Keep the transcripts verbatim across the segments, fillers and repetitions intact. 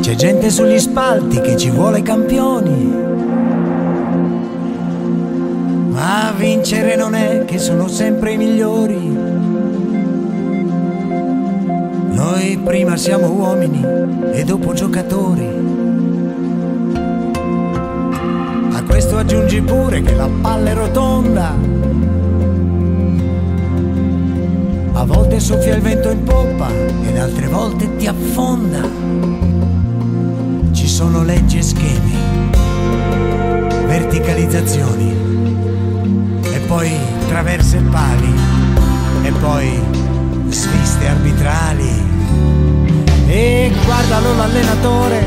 C'è gente sugli spalti che ci vuole campioni, ma vincere non è che sono sempre i migliori. Noi prima siamo uomini e dopo giocatori. A questo aggiungi pure che la palla è rotonda, a volte soffia il vento in poppa ed altre volte ti affonda. Ci sono leggi e schemi, verticalizzazioni, e poi traverse e pali, e poi sviste arbitrali. E guardalo l'allenatore,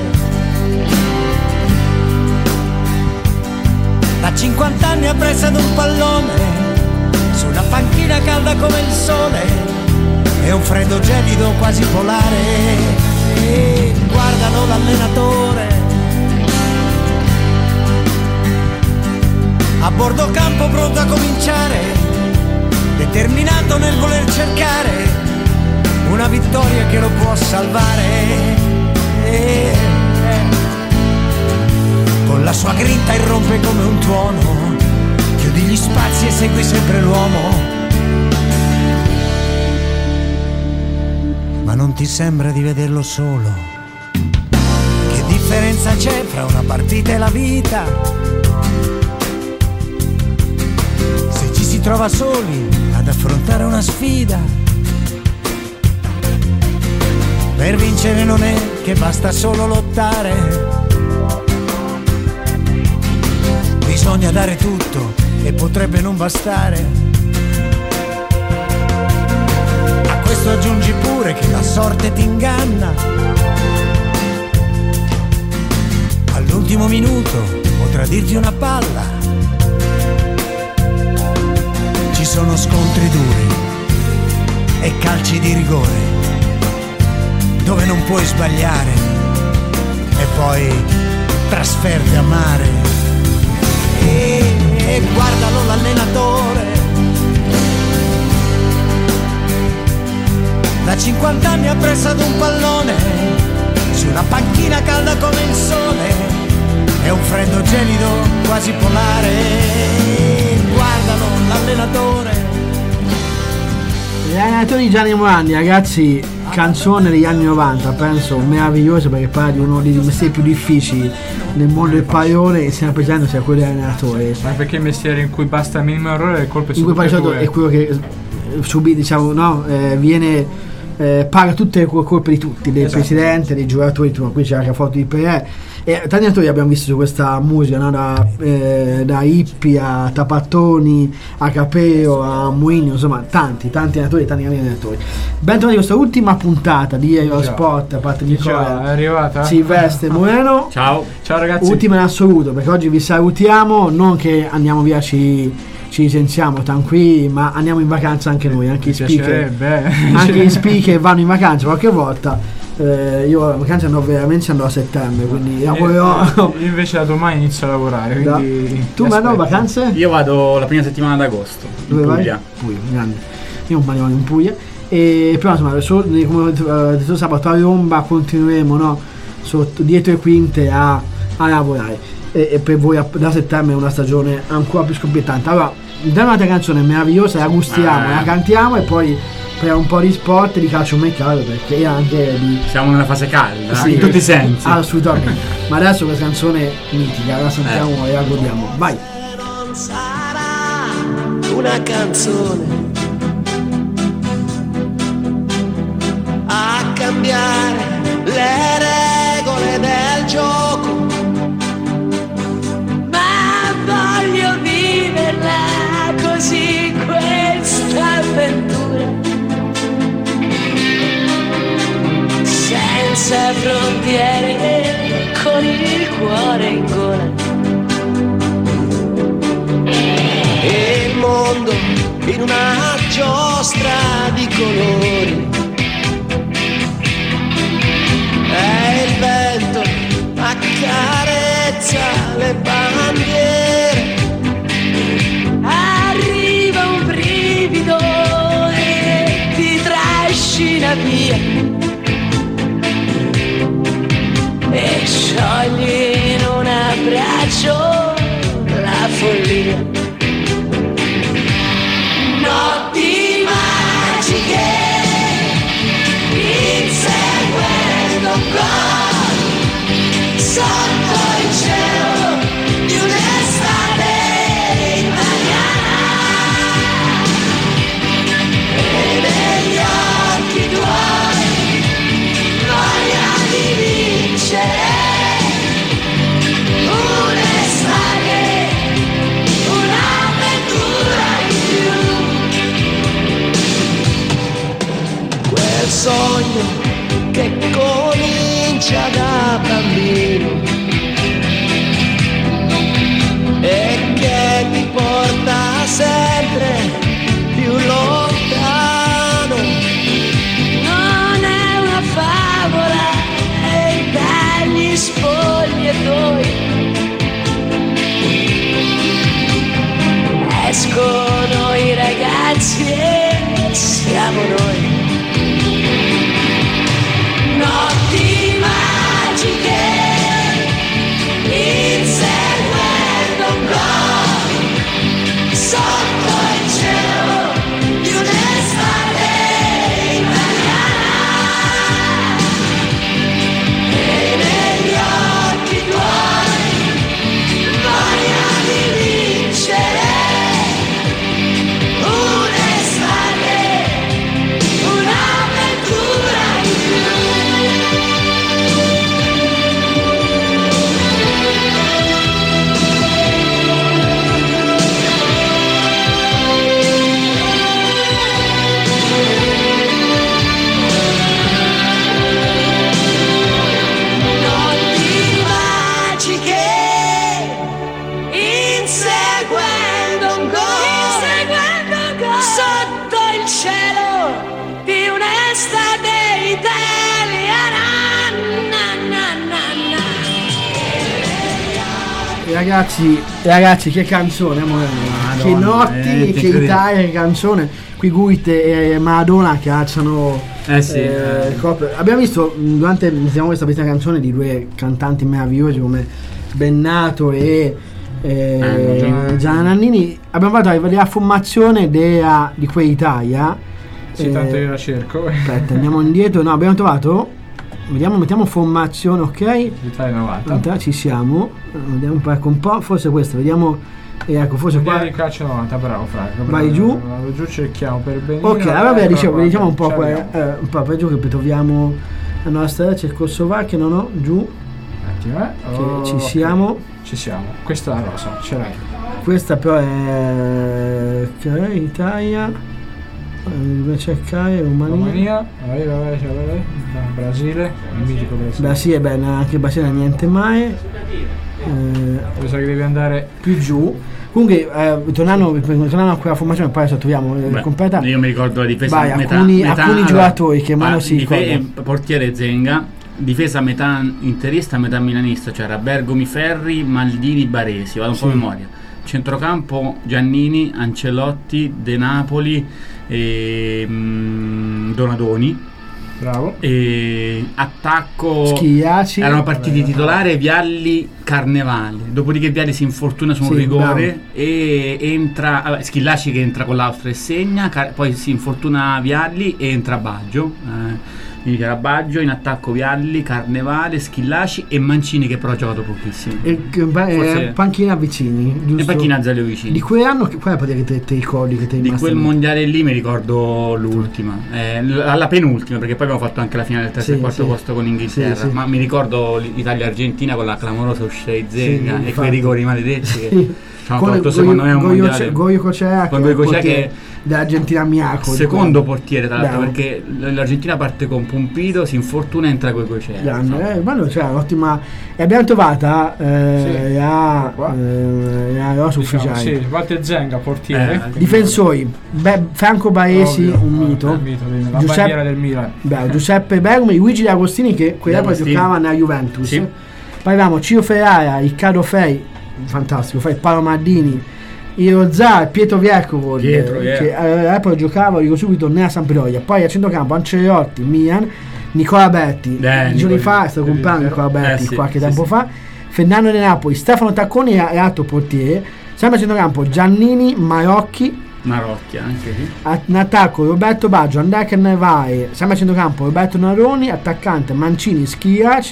da cinquanta anni appresso ad un pallone, sulla panchina calda come il sole, e un freddo gelido quasi polare. E guardalo l'allenatore, a bordo campo pronto a cominciare, determinato nel voler cercare una vittoria che lo può salvare. E, eh, con la sua grinta irrompe come un tuono, chiudi gli spazi e segui sempre l'uomo. Ma non ti sembra di vederlo solo? Che differenza c'è fra una partita e la vita? Se ci si trova soli ad affrontare una sfida, per vincere non è che basta solo lottare, bisogna dare tutto e potrebbe non bastare. Questo aggiungi pure che la sorte ti inganna, all'ultimo minuto potrà dirti una palla. Ci sono scontri duri e calci di rigore, dove non puoi sbagliare, e poi trasferte amare. E, e guardalo l'allenatore, da cinquanta anni appresso ad un pallone, su una panchina calda come il sole, è un freddo gelido quasi polare. Guardalo l'allenatore. Gli allenatori di Gianni Morandi, ragazzi, canzone degli anni novanta, penso meravigliosa, perché parla di uno dei mestieri più difficili nel mondo del pallone, e stiamo pensando sia quello dell'allenatore. Ma perché il mestiere in cui basta il minimo errore e il colpo è in cui poi è quello che subì, diciamo, no, eh, viene eh, paga tutte le colpe di tutti, del esatto. presidente, dei giocatori, tu, qui c'è anche la foto di Pelé, e tanti allenatori abbiamo visto su questa musica, no? da, eh, da Ippi a Tapattoni a Capeo a Muigno, insomma tanti tanti allenatori, tanti allenatori. Bentornati a questa ultima puntata di Aero Sport, a parte di Nicola, è arrivata Silvestre Moreno. Ciao ciao ragazzi, ultima in assoluto, perché oggi vi salutiamo, non che andiamo via, ci ci licenziamo tranquilli, ma andiamo in vacanza anche noi, anche i speaker, anche i speaker vanno in vacanza qualche volta. Eh, io la vacanza andrò veramente, andrò a settembre, quindi lavorerò. Io invece da domani inizio a lavorare, quindi da. Tu vai a vacanze? Io vado la prima settimana d'agosto. Dove vai? Puglia. Puglia, grande. Io non vado in Puglia. E però insomma, so, come ho detto sabato a Romba continueremo, no? Sotto, dietro le quinte a, a lavorare. E, e per voi da settembre è una stagione ancora più scoppiettante. Allora, da un'altra canzone meravigliosa, la gustiamo, ah. la cantiamo, e poi per un po' di sport, di calciomercato, perché anche di... siamo nella fase calda, sì, in tutti i sensi. Assolutamente. Ma adesso questa canzone mitica, la sentiamo eh. e la godiamo. Vai. Non sarà una canzone a cambiare le regole del gioco, ma voglio viverla così questa avventura, senza frontiere, con il cuore in gola, e il mondo in una giostra di colori, e il vento accarezza le bandiere, arriva un brivido e ti trascina via, sotto il cielo di un'estate italiana, e negli occhi tuoi voglia di vincere. Un'estate, un'avventura in più. Quel sogno che comincia da bambino e che ti porta sempre più lontano. Non è una favola, è dagli spogliatoi escono i ragazzi e siamo noi. Notti magiche, inseguendo un gol sotto il cielo di un'estate italiana, e negli occhi tuoi voglia di vincere. Un'estate, un'avventura in più. Notti magiche, inseguendo un gol, sotto il cielo di un'estate italiana. Na, na, na, na. E ragazzi, ragazzi, che canzone, amore mio. Che notti, eh, che incredibile. Italia, che canzone. Qui Guite e Maradona che alzano Eh sì, eh, eh. coppe. Abbiamo visto mh, durante mettiamo questa bella canzone di due cantanti meravigliosi come Bennato e eh, Eh, Gianna Nannini. Abbiamo fatto la, la formazione dea, di quei Italia. Sì, Eh, tanto io la cerco. Aspetta, andiamo indietro. No, abbiamo trovato. Vediamo, mettiamo formazione, ok? L'Italia novanta. Aspetta, ci siamo. Vediamo un po', ecco, un po', forse questo, vediamo. E ecco, forse qua. Qua di calcio novanta, bravo Franco. Vai bravo, giù. Vado giù, cerchiamo per benino. Ok, allora Eccola dicevo, qua, vediamo un po' ci qua, arriviamo. eh, un po' per giù che troviamo la nostra Cecoslovacchia, no no, giù, Un attimo, eh. che Oh, ci ok. siamo. Ci siamo. Questa è la rosa, ce l'hai. Questa però è ok, Italia, eh, dove cercare Romania. Romania, vai, vai, vai, vai, vai. Brasile, il mitico Brasile. Beh sì, è bene, anche Brasile niente mai. Eh, Mi sa che devi andare più giù. Comunque, eh, tornando, tornando a quella formazione, poi adesso troviamo eh, Beh, completa. io mi ricordo la difesa Vai, metà, alcuni, metà- alcuni allora, giocatori che mano ah, si dife- ricorda. portiere Zenga, difesa metà interista metà milanista, c'era Bergomi, Ferri, Maldini, Baresi, vado un po' a Sì. memoria. Centrocampo Giannini, Ancelotti, De Napoli e mm, Donadoni. bravo. E attacco Schillaci. erano partiti titolare Vialli, Carnevale, dopodiché Vialli si infortuna su un Sì, rigore bravo. e entra vabbè, Schillaci che entra con l'Austria e segna, Car- poi si infortuna Vialli e entra Baggio, eh, quindi c'era Baggio in attacco, Vialli, Carnevale, Schillaci e Mancini che però ha giocato pochissimo E, che- beh, Forse- eh, panchina vicini, giusto? e panchina Zalio vicini. Di quell'anno, che- qual è la partita che te, te ricordi che te Di rimasta quel lì? mondiale lì mi ricordo l'ultima, eh, l- la penultima, perché poi abbiamo fatto anche la finale del terzo Sì, e quarto sì. posto con l'Inghilterra, Sì, sì. ma mi ricordo l'Italia-Argentina con la clamorosa uscita di Zenga Sì, e infatti. quei rigori maledetti che Sì. ci hanno Con tolto Goio- secondo me un Goio- mondiale. Goio Cocea, Con che è Goio il Cocea portiere che- dell'Argentina Miaco. Secondo portiere tra l'altro, Bravo. perché l- l'Argentina parte con Pompito, si infortuna e entra con Goicea. Grande, eh, bello, cioè, un'ottima. E abbiamo trovata eh, Sì. la, Qua. eh, la rosa Diciamo, ufficiale. sì, Walter Zenga, portiere. Eh, quindi- Difensori, Beh, Franco Baesi, Ovvio, un eh, mito. il mito, il mito, la Giuseppe- bandiera del Milan. Beh, Giuseppe Bergomi, Luigi D'Agostini che quell'epoca D'Agostini. giocava nella Juventus. Sì. Poi avevamo Ciro Ferrara, Riccardo Frei, fantastico, Frei, Paolo Maldini, Irozar, Pietro Viercovod, Pietro, che yeah. all'epoca giocava, dico subito, nella Sampdoria. Poi a centrocampo Ancelotti, Milan, Nicola Berti, Eh, giorni Nicola- fa è stato comprato Nicola Berti Eh, sì, qualche sì, tempo sì. fa, Fernando De Napoli, Stefano Tacconi e altro portiere. Sempre a centrocampo Giannini, Marocchi, Marocchia anche sì. a- in attacco Roberto Baggio, Andrea Carnevale, sempre a centrocampo Roberto Naroni, attaccante Mancini, Schillaci,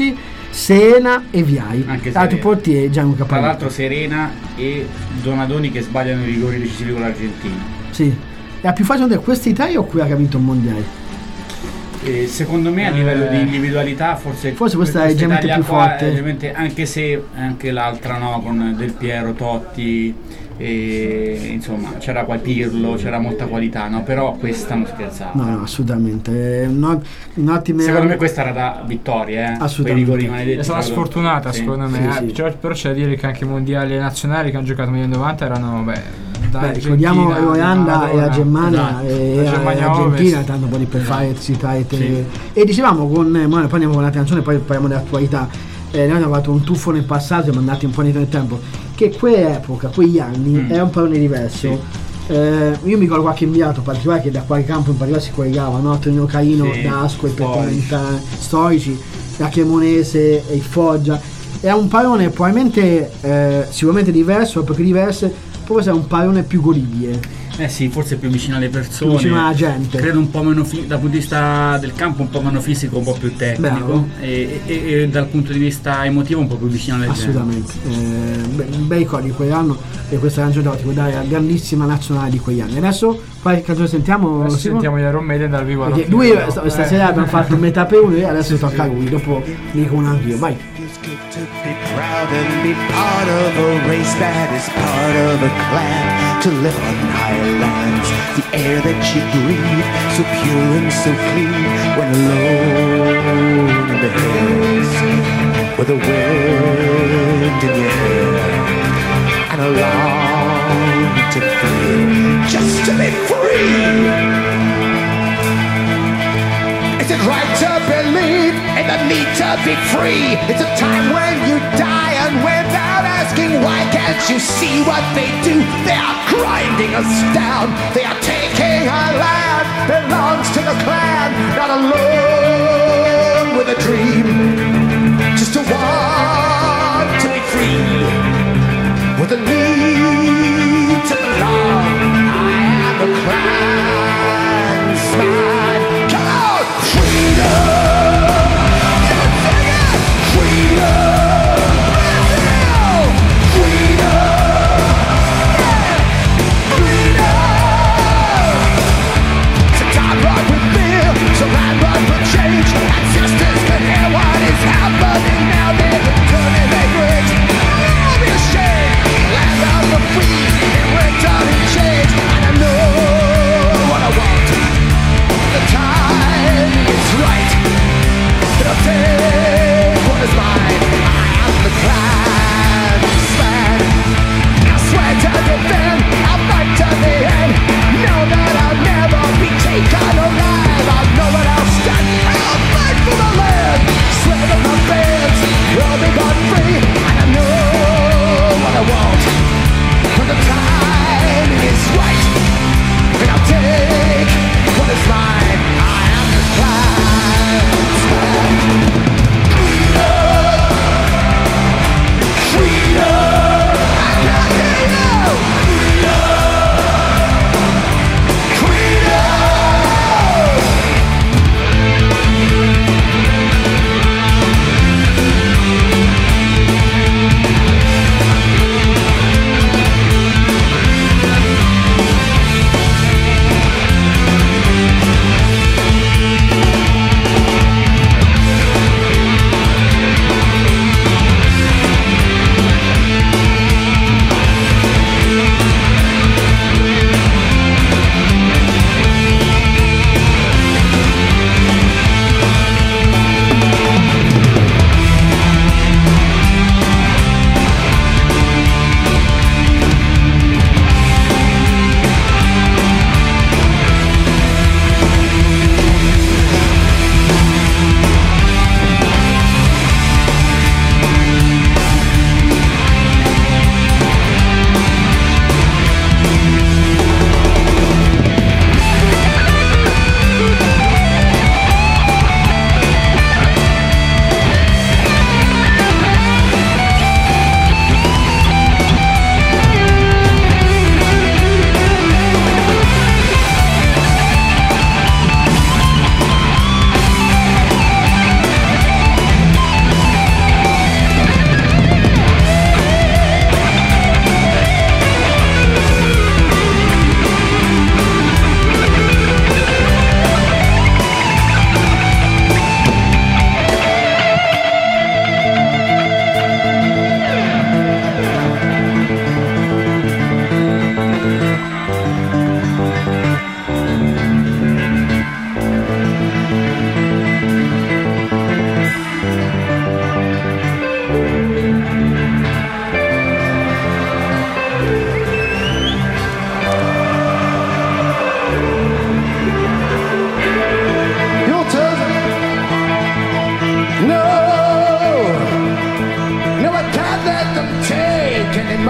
Serena e Viai. Anche Altri Serena. portieri Gianluca Tra Pagliuca. l'altro Serena e Donadoni che sbagliano i rigori decisivi con l'Argentina. Sì. E ha più facile di questi tre o quella che ha vinto il mondiale? E secondo me a livello di individualità forse Forse questa è leggermente Italia più qua forte. è leggermente- anche se anche l'altra no, con Del Piero, Totti e insomma c'era qua Pirlo, c'era molta qualità, no? Però questa non scherzava. No, no, assolutamente. No, un'ottima. Secondo me questa era da vittoria, eh. Assolutamente. Quei rigori maledetti. È stata proprio- sfortunata sì. secondo me, Sì, eh. sì. Cioè, però c'è da dire che anche i mondiali nazionali che hanno giocato negli anni novanta erano, beh, da Beh, ricordiamo Argentina, l'Olanda e la Maradona. Germania Esatto. e La la Germania l'Argentina Ovest. tanto poi per fare citare te- Sì. e dicevamo con eh, poi andiamo con l'altra canzone, poi parliamo dell'attualità. Eh, noi abbiamo fatto un tuffo nel passato, siamo andati un po' indietro nel tempo, che quell'epoca, quegli anni Mm. era un po' diverso. Eh, io mi ricordo qualche inviato particolare che da qualche campo in particolare si collegava, no? Tonino Caino, Sì, Dasco, i storici. Pettomentani, storici, la Cremonese e il Foggia. Era un parone probabilmente eh, sicuramente diverso, perché diverse, proprio era un parone più godibile, Eh sì, forse più vicino alle persone. più vicino alla gente. Credo un po' meno fi- dal punto di vista del campo un po' meno fisico, un po' più tecnico Bravo. e, e- e dal punto di vista emotivo un po' più vicino alle gente. Assolutamente, eh, be- bei ricordi di quell'anno e questa canzone da ricordare la grandissima nazionale di quegli anni. Adesso quale canzone sentiamo? Adesso Simo? sentiamo gli Iron Maiden dal vivo. alla Perché fine, lui no? st- Eh. stasera abbiamo fatto metà per uno e adesso tocca a lui, dopo mi dico un anch'io, vai. It's good to be proud and be part of a race that is part of a clan. To live on higher lands, the air that you breathe, so pure and so clean. When alone in the hills, with the wind in your hair, and a long to feel, just to be free. Is it right to believe in the need to be free? It's a time when you die and without asking why can't you see what they do? They are grinding us down. They are taking our land. Belongs to the clan. Not alone with a dream. Just to want to be free. With a need to belong. I am a clansman. So land run for change, and sisters can hear what is happening.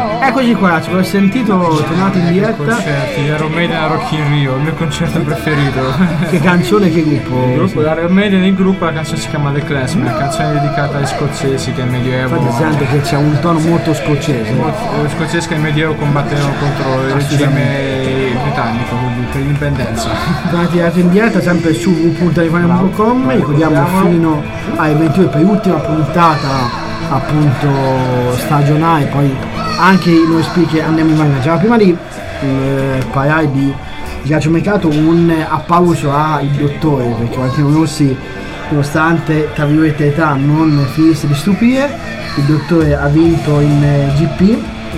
Eccoci qua, ci ho sentito, tornati in diretta. Concerti, Iron Maiden a Rock in Rio, il mio concerto preferito. Che canzone, che gruppo? Il gruppo Iron Maiden, il gruppo, la canzone si chiama The Clash, una canzone dedicata agli scozzesi che nel Medioevo. Infatti sente che c'è un tono molto scozzese. Gli scozzesi che nel Medioevo combattevano contro il regime britannico, quindi per l'indipendenza. Tornati in diretta sempre su w w w punto telefonico punto com, ricordiamo fino ai ventidue per l'ultima puntata appunto stagionale, poi anche noi speaker andiamo in vacanza. Già prima di eh, parlare di calciomercato, un applauso al dottore, perché Valentino Rossi, nonostante tra virgolette età non finisse di stupire, il dottore ha vinto in eh, G P,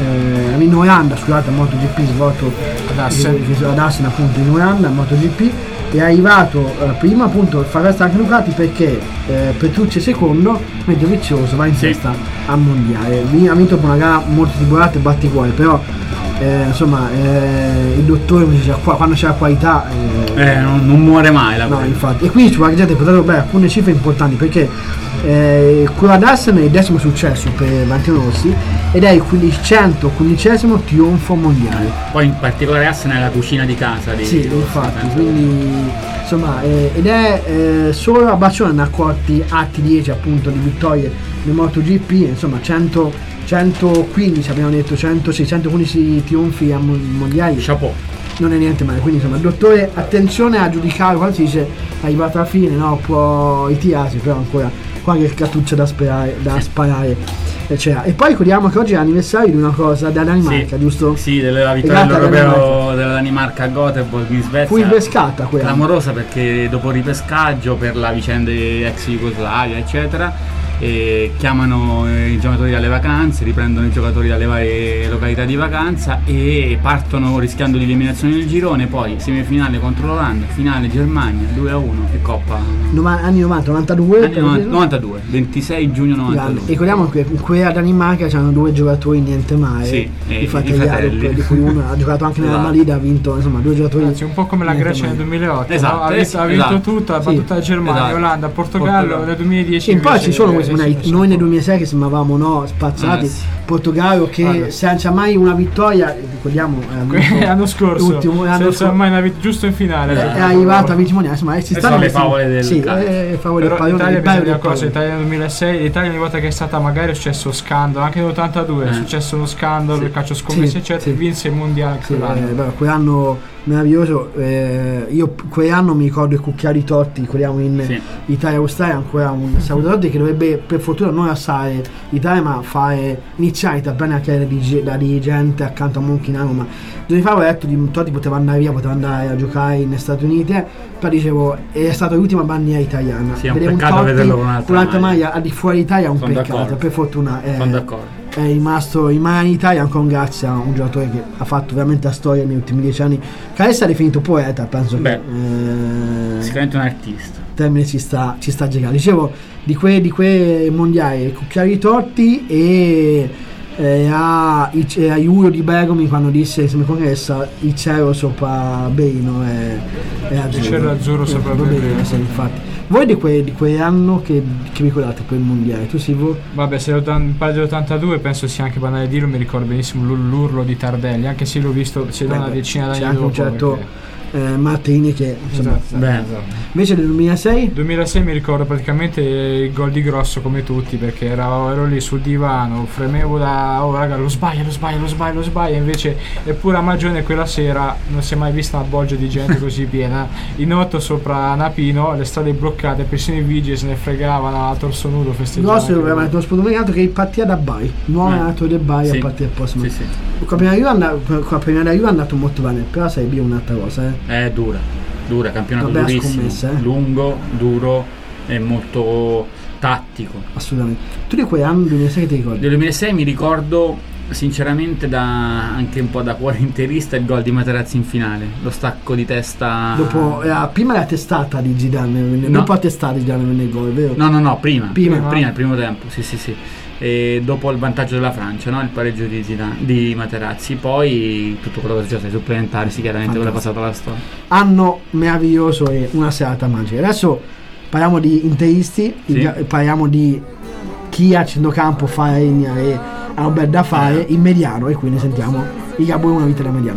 eh, in Olanda, scusate, MotoGP svolto Ad Assen. eh, ad Assen appunto in Olanda, MotoGP. È arrivato eh, prima appunto a far resta anche Ducati perché eh, Petrucci è secondo, mentre Vizioso va in Sì. testa al mondiale. Vi- Ha vinto con una gara molto tribulata e batticuore, però eh, insomma eh, il dottore dice, qua- quando c'è la qualità eh, Eh, non, non muore mai la no, cosa. infatti. E quindi guarda, gente, potrebbero beh, alcune cifre importanti perché eh, quello ad Assen è il decimo successo per Valentino Rossi ed è il quindicesimo trionfo mondiale. Poi in particolare Assen è la cucina di casa di Sì, Rossi, infatti, penso. quindi insomma, eh, ed è eh, solo a Barcellona ne ha accolti atti dieci appunto di vittorie nel MotoGP, insomma cento, centoquindici abbiamo detto, cento, sì, centoquindici trionfi a mon- mondiali, Chapeau. non è niente male, quindi insomma il dottore attenzione a giudicare quando si dice è arrivato alla fine, no, può ritirarsi, però ancora qualche cartuccia da sparare, da sparare eh, c'era. E poi ricordiamo che oggi è l'anniversario di una cosa da Danimarca, Sì, giusto? Sì, della vittoria Legata alla dell'Europeo Danimarca. della Danimarca a Göteborg in Svezia. Fu ripescata quella. Clamorosa perché dopo il ripescaggio per la vicenda ex Jugoslavia eccetera, e chiamano i giocatori dalle vacanze, riprendono i giocatori dalle varie località di vacanza e partono rischiando l'eliminazione del girone, poi semifinale contro l'Olanda, finale Germania due a uno e Coppa Nova- anni novanta novantadue anni novanta- novantadue, ventisei giugno grande. novantadue. Ricordiamo che in quella Danimarca c'erano due giocatori niente male, Sì, eh, i fratelli, i fratelli. Jakob, di cui uno ha giocato anche nella Esatto. Malida, ha vinto insomma due giocatori Anzi, un po' come la niente Grecia nel male. duemilaotto, Esatto, no? ha vinto, ha vinto esatto. tutto, ha Sì. battuto la Germania, Esatto. Olanda, Portogallo, Portogallo. nel duemiladieci E poi invece ci sono è questi successo mondiali. Noi nel duemilasei che sembravamo no, spazzati, Eh, sì. Portogallo che Guarda. senza mai una vittoria, ricordiamo ha vinto l'anno scorso, l'ultimo, l'anno senza scorso. mai una vit- giusto in finale. è arrivato a vinti mondiali, insomma eh, si Queste stanno sono le questi- favole del sì, calcio. eh, favole del Però pallone, l'Italia il bello bisogna dire del una cosa, pallone. l'Italia nel duemilasei, l'Italia ogni volta che è stata magari è successo scandalo, anche nell'ottantadue è Eh. successo uno scandalo, il calcio scommesse Sì, eccetera, sì. vinse il mondiale Sì, quell'anno. eh, beh, quell'anno meraviglioso, eh, io quell'anno mi ricordo i cucchiari Totti, quelliamo in Sì. Italia-Australia, ancora un Salvatore Totti che dovrebbe per fortuna non alzare l'Italia ma fare iniziare a bene anche da dirige- da dirigente accanto a Monchinaro, ma giorni fa ho detto di Totti poteva andare via, poteva andare a giocare negli Stati Uniti, eh, però dicevo è stata l'ultima bandiera italiana. Sì, è un Vedere peccato Totti vederlo con un'altra con un'altra maglia. maglia al di fuori d'Italia è un Sono peccato, d'accordo. per fortuna è, Sono d'accordo. è rimasto in mano in Italia anche grazie a un giocatore che ha fatto veramente la storia negli ultimi dieci anni. Caressa è definito poeta, penso Beh, che eh, Sicuramente un artista. il termine ci sta, ci sta girando. Dicevo di quei di quei mondiali, cucchiari Totti e eh, a, i, eh, a Iulio di Bergomi quando disse se mi congessa il cielo sopra Berino è, è azzurro. cielo azzurro sopra Berino. Sì, infatti. Voi di quei di quell'anno che, che vi ricordate quel mondiale? Tu sì, voi? Vabbè, se l'ottan- parli dell'ottantadue penso sia anche banale dirlo, mi ricordo benissimo l'ur- l'urlo di Tardelli, anche se l'ho visto c'è da una Beh, decina d'anni c'è anche dopo. un certo perché- eh, Martini che insomma, Esatto, Beh. esatto. invece del duemilasei duemilasei mi ricordo praticamente il gol di Grosso come tutti, perché ero, ero lì sul divano, fremevo da oh raga lo sbaglia, lo sbaglia, lo sbaglia, lo sbaglia, invece eppure a Magione quella sera non si è mai vista una bolgia di gente così piena, in otto sopra Napino, le strade bloccate, persino i vigili se ne fregavano a torso nudo festeggiando. Grosso è veramente uno spodominato che partiva da Bari, nuovo Eh. nato del Bari Sì. a partire il prossimo. Sì, sì. Con la prima Juve è andato- con la prima Juve è andato molto bene, però sai Bio è un'altra cosa, eh. È dura, dura, campionato Una bella durissimo, scommessa, eh. lungo, duro e molto tattico. Assolutamente. Tu di quei anni duemilasei che ti ricordi? Del duemilasei mi ricordo sinceramente da, anche un po' da cuore interista il gol di Materazzi in finale, lo stacco di testa. Dopo eh, prima la testata di Zidane, venne- No. dopo la testata di Zidane venne il gol, è vero? No, no, no, prima, Prima. prima, prima, il primo tempo, sì, sì, sì. E dopo il vantaggio della Francia, no? Il pareggio di, Zidane, di Materazzi, poi tutto quello che è successo ai supplementari, sì, chiaramente quello è passato alla storia. Anno meraviglioso e una serata magica. Adesso parliamo di interisti, Sì. parliamo di chi a centrocampo fa la linea e ha un bel da fare in Mediano, e quindi sentiamo i Ligabue Una vita da Mediano.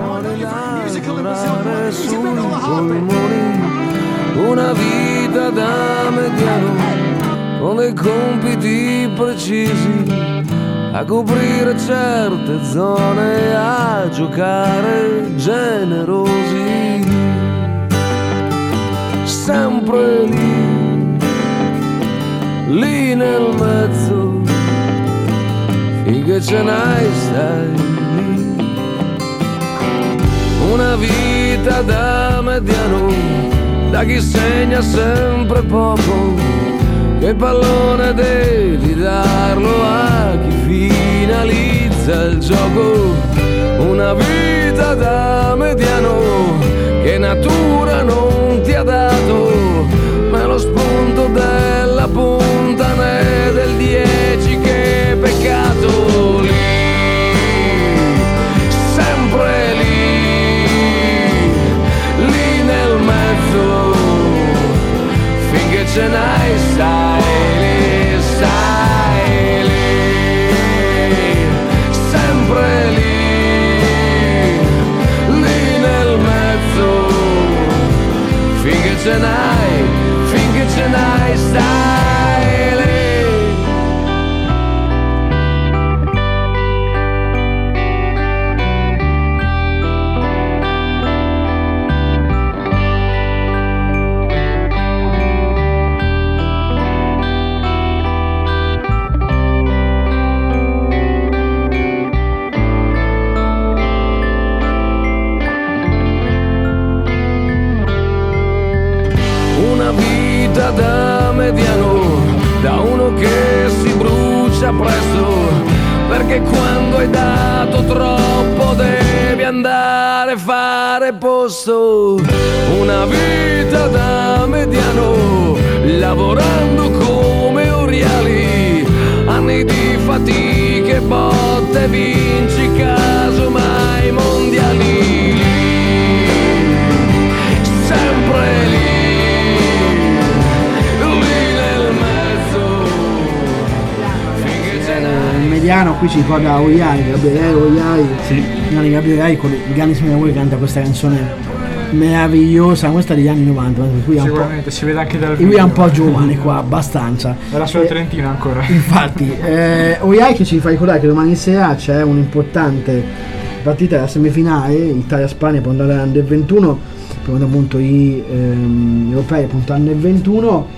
Una vita da mediano con dei compiti precisi, a coprire certe zone, a giocare generosi, sempre lì, lì nel mezzo, finché ce n'hai stai lì. Una vita da mediano, da chi segna sempre poco, che il pallone devi darlo a chi finalizza il gioco. Una vita da mediano che natura non ti ha dato, ma lo spunto della punta né del dieci che peccato. Lì, sempre lì, lì nel mezzo, finché ce n'hai stai lì, stai lì, sempre lì, lì nel mezzo, finché ce n'hai, finché ce n'hai stai lì. Da mediano, da uno che si brucia presto, perché quando hai dato troppo devi andare a fare posto. Una vita da mediano, lavorando come oriali, anni di fatiche, botte, vinci casomai mondiali. Sempre lì, Mediano qui ci ricorda Oiai, Gabriele Oiai, Sì. Gianni Gabriele Oiai con i grandissimi lavori, canta questa canzone meravigliosa, questa degli anni novanta, per cui è un po', Sicuramente si vede anche dal e video. lui è un po' giovane qua, abbastanza. Era sulla Eh, Trentina ancora. Infatti, eh, Oiai che ci fa ricordare che domani sera c'è un'importante partita della semifinale, Italia-Spagna per andare all'Under ventuno, per appunto i ehm, europei appunto Under ventuno.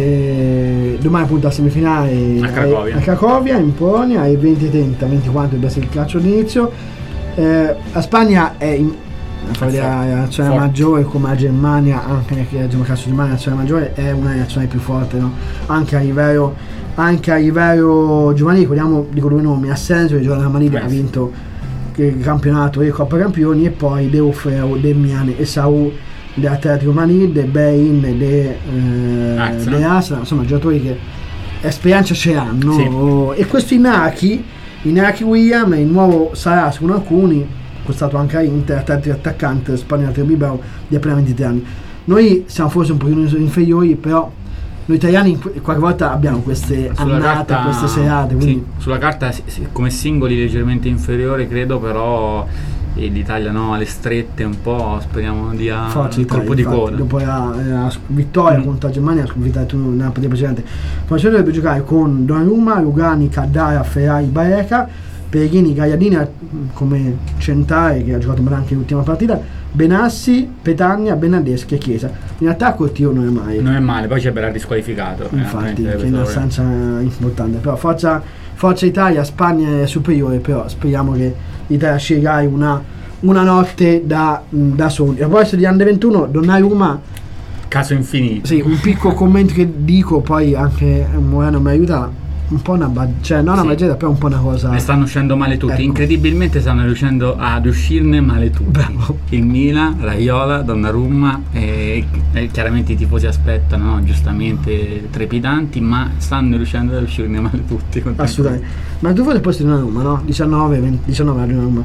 Eh, domani appunto la semifinale A Cracovia. a Cracovia in Polonia alle venti e trenta ventiquattro deve essere il calcio d'inizio. Eh, la Spagna è in fa vedere la nazionale Forte. maggiore, come la Germania, anche la calcio di mano, la nazionale maggiore è una nazionale più forte, no? Anche a livello anche a livello giovanile, ricordiamo, dico due nomi: Asensio, che gioca nella Manila, ha vinto il campionato e Coppa Campioni, e poi De Ofreu, De Miane e Saúl dell'Atletico Madrid, De Bein, De Arsenal. De Arsenal, insomma giocatori che esperienza ce l'hanno. Sì. E questo Inaki, Inaki William, il nuovo sarà secondo alcuni, costato anche a Inter, attaccante spagnolo Bilbao di appena ventitré anni. Noi siamo forse un pochino inferiori, però noi italiani qualche volta abbiamo queste Sulla annate, carta- queste serate, quindi sì, sulla carta sì, sì, come singoli leggermente inferiore credo, però eh, l'Italia no, alle strette un po', speriamo dia forza un Italia, colpo di infatti, coda. dopo la, la vittoria Mm. contro la Germania, la sconfitta nella partita precedente, poi dovrebbe giocare con Donnarumma, Lugani, Kaddara, Ferrari, Barreca, Pereghini, Gagliardini come centrale, che ha giocato bene anche l'ultima partita, Benassi, Petagna, Bernardeschi e Chiesa. In attacco il tiro non è mai, Non è male, poi c'è Berardi squalificato. eh, infatti, ovviamente che è una questo- stanza importante. Però forza, forza Italia, Spagna è superiore, però speriamo che l'Italia sceglierai una, una notte da, da soli. A proposito di Under ventuno, Donnarumma, Caso infinito. sì, un piccolo commento che dico, poi anche Moreno mi aiuta, un po' una bag- cioè non una Sì. baggetta, però un po' una cosa. Ne stanno uscendo male tutti, Ecco. incredibilmente stanno riuscendo ad uscirne male tutti. Bravo. Il Milan, Raiola, Donnarumma e, e chiaramente i tifosi aspettano, no? Giustamente trepidanti, ma stanno riuscendo ad uscirne male tutti. Assolutamente. Ma tu fai il posto di Donnarumma, no? diciannove, venti, diciannove anni Donnarumma.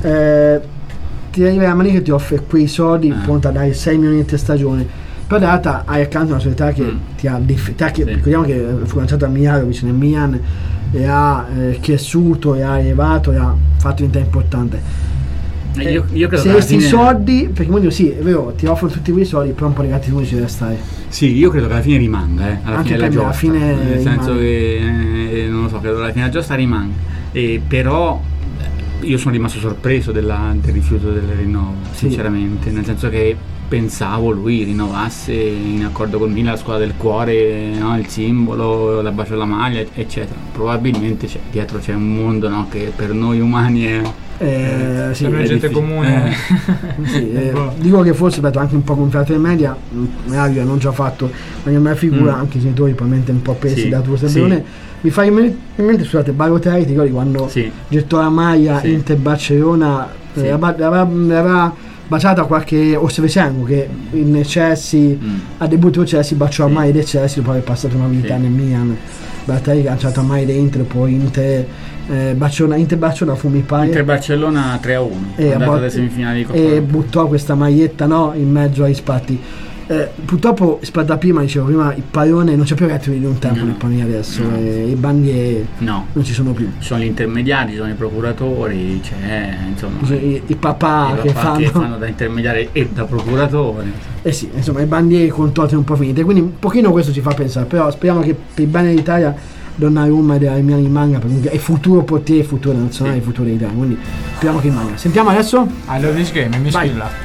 Eh, ti arriva la Manica che ti offre quei soldi Ah. pronta a dare sei milioni a stagione. Però data hai accanto una società che Mm. ti ha, dif- ti ha che, Sì. ricordiamo che fu lanciata a Mijarovic nel Milan, e ha eh, cresciuto e ha elevato e ha fatto diventare importante. Eh, io, io credo se che questi alla fine... soldi, perché Mourinho sì, è vero, ti offrono tutti quei soldi, però un po' legati tu ci deve stare. Sì, io credo che alla fine rimanga, eh, alla Anche fine per della me, alla giostra, fine nel senso rimane. che eh, non lo so, credo che alla fine della giostra rimanga. E però eh, io sono rimasto sorpreso della, del rifiuto del rinnovo, Sì. sinceramente, nel senso che pensavo lui rinnovasse in accordo con Milan, la squadra del cuore, no? Il simbolo, la bacio alla maglia, eccetera. Probabilmente c'è, dietro c'è un mondo, no? Che per noi umani è... Eh, sì, per noi è gente difficile. comune. sì, eh, dico che forse aspetta, anche un po' gonfiato in media, Mario non già fatto la mia figura, Mm. anche i genitori probabilmente un po' presi Sì, da tua sì. stagione. Mi fa in mente, in mente scusate, Balotelli, ti ricordi quando Sì. gettò la maglia Sì. Inter Barcellona, Sì. eh, aveva, aveva, aveva baciata qualche Ossevescengo che in Chelsea Mm. a debutto Chelsea baciò Sì. la maglia del Chelsea dopo aver passato una vita Sì. nel Milan. Balotelli ha lanciato la maglia di Inter, poi Inter eh, Barcellona, Inter Barcellona fu mi pare Inter Barcellona tre a uno, e, andata a alle volte- semifinali di Coppa e Europea. buttò questa maglietta, no, in mezzo ai spatti. Eh, purtroppo spada prima, dicevo prima, il pallone non c'è più retro di un tempo No. nel pallone adesso, No. e i bandiere No, non ci sono più. ci sono gli intermediari, ci sono i procuratori, c'è insomma Cioè, I, i papà i che papà fanno, che fanno da intermediari e da procuratore. eh sì, insomma, i bandiere contorti un po' finite, quindi un pochino questo ci fa pensare, però speriamo che per il bene d'Italia Donnarumma e dei Milan rimanga, perché è futuro portiere, futuro nazionale, Sì. futuro d'Italia, quindi speriamo che rimanga. Sentiamo adesso? I love this game, mi Vai. spilla.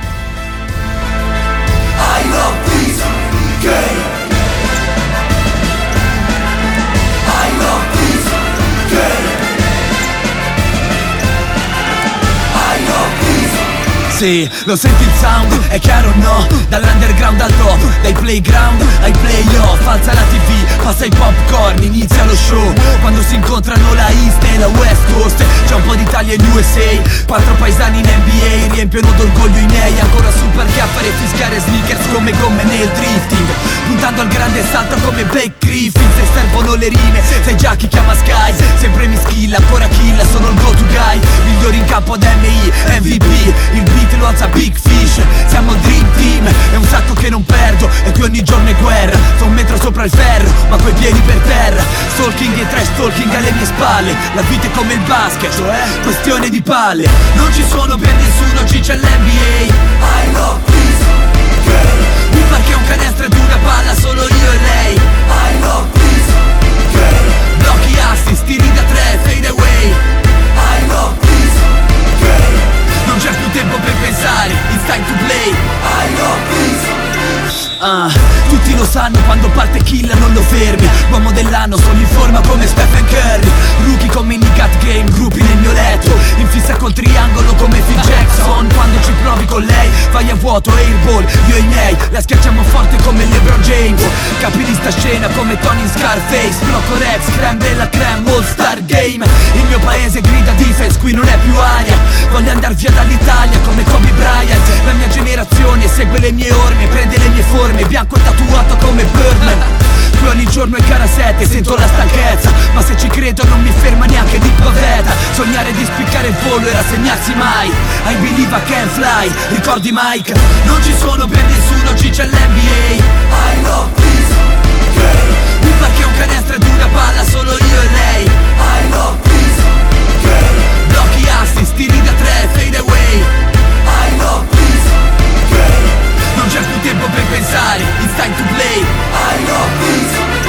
I love this game. I love this game. I love this. Sì, lo senti il sound, è chiaro no? Dall'underground al top, dai playground ai playoff. Alza la tv, passa i popcorn, inizia lo show. Quando si incontrano la East e la West Coast, c'è un po' d'Italia in U S A. Quattro paesani in N B A riempiono d'orgoglio i miei. Ancora super che a fare fischiare sneakers come gomme nel drifting, puntando al grande salto come Blake Griffin. Se servono le rime, sai già chi chiama Sky. Sempre mi skill, ancora kill, sono il go-to guy. Migliori in campo ad M I, M V P. Il beat lo alza Big Fish, siamo il Dream Team. È un sacco che non perdo, e qui ogni giorno è guerra. Sto un metro sopra il ferro, ma coi piedi per terra. Stalking e trash talking alle mie spalle. La vita è come il basket, cioè questione di palle. Non ci sono per nessuno, ci c'è l'N B A. I love this game. Un parquet, un canestro ed una palla, solo io e lei. I love this game. Blocchi, assist, tiri da tre, fade away. I love this game. Non c'è più tempo per pensare, it's time to play. I love this. Ah, tutti lo sanno, quando parte kill non lo fermi. Uomo dell'anno, sono in forma come Stephen Curry. Rookie con minicut game, gruppi nel mio letto. In fissa col triangolo come Phil Jackson. Quando ci provi con lei, vai a vuoto, airball. Io e i miei, la schiacciamo forte come LeBron James. Capi di sta scena come Tony in Scarface. Blocco Rex, creme della creme, all star game. Il mio paese grida defense, qui non è più aria. Voglio andar via dall'Italia come Kobe Bryant. La mia generazione segue le mie orme, prende le mie forme, bianco e tatuato come Birdman. Qui ogni giorno è gara sette, sento la stanchezza, ma se ci credo non mi ferma neanche di pavetta. Sognare di spiccare il volo e rassegnarsi mai. I believe I can fly, ricordi Mike? Non ci sono per nessuno, ci c'è l'N B A. I love this game. Un parquet, un canestro ed una palla, solo io e lei. I love this game. Blocchi, assist, tiri da tre, fade away. I love this game. Non c'è più tempo per pensare, it's time to play. I love this.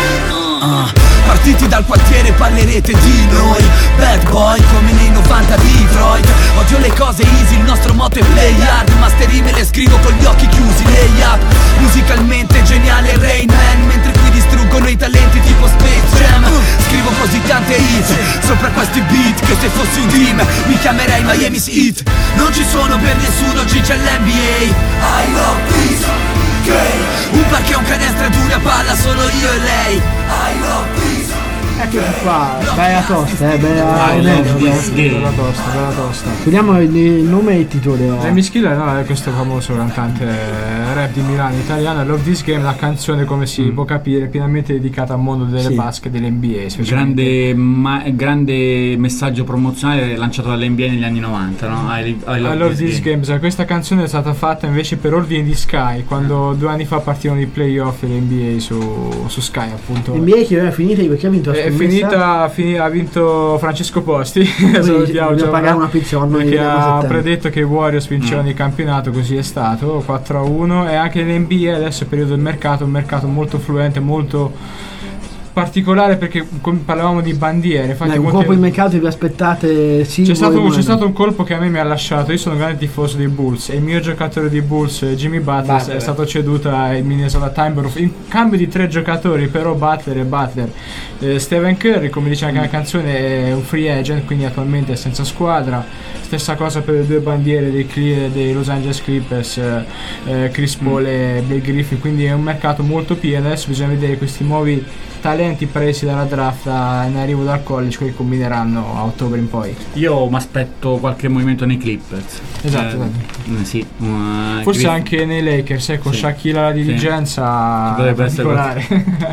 Uh, partiti dal quartiere parlerete di noi. Bad boy come nei novanta di Detroit. Odio le cose easy, il nostro motto è play hard. Ma ste rime le scrivo con gli occhi chiusi, lay up. Musicalmente geniale Rain Man, mentre qui distruggono i talenti tipo Space Jam. Scrivo così tante hit sopra questi beat che se fossi un team mi chiamerei Miami's Heat. Non ci sono per nessuno, ci c'è l'N B A. I love this game. Un parquet, un canestro ed una palla, solo io e lei. I love this. Eccoci qua, bella tosta, eh, bella I onesto, love this bella. Bella game. tosta, bella tosta. Vediamo il, il nome e il titolo. Le Mischilla no, è questo famoso cantante rap di Milano italiano. Love This Game, la canzone, come si può capire, è pienamente dedicata al mondo delle Sì. basket, dell'N B A specialmente. Grande, ma, grande messaggio promozionale lanciato dall'N B A negli anni novanta, no? I, I love, I love this this game. game. Questa canzone è stata fatta invece per All in the Sky, quando due anni fa partirono i playoff dell'N B A su, su Sky, appunto. N B A che aveva finito perché ha vinto la Eh, è finita, fini, ha vinto Francesco Posti. Salutiamo, dobbiamo pagare una pizza perché ha predetto che i Warriors vincevano mm. il campionato, così è stato, quattro a uno. E anche l'N B A adesso è periodo del mercato, un mercato molto fluente, molto particolare, perché come parlavamo di bandiere, infatti Dai, un colpo di mercato vi aspettate, sì, c'è stato, c'è stato un colpo che a me mi ha lasciato. Io sono un grande tifoso dei Bulls e il mio giocatore di Bulls, Jimmy Butler, Butler. è stato ceduto ai Minnesota Timberwolves in cambio di tre giocatori, però Butler e Butler eh, Stephen Curry, come dice anche la canzone, è un free agent, quindi attualmente è senza squadra. Stessa cosa per le due bandiere dei, Cle- dei Los Angeles Clippers, eh, Chris Paul mm. e Blake Griffin, quindi è un mercato molto pieno. Adesso bisogna vedere questi nuovi talenti presi dalla draft in arrivo dal college, quelli combineranno a ottobre in poi. Io mi aspetto qualche movimento nei Clippers. Esatto, eh, sì, uh, forse Griff- anche nei Lakers, ecco, sì. Shaquille la dirigenza sì. Potrebbe essere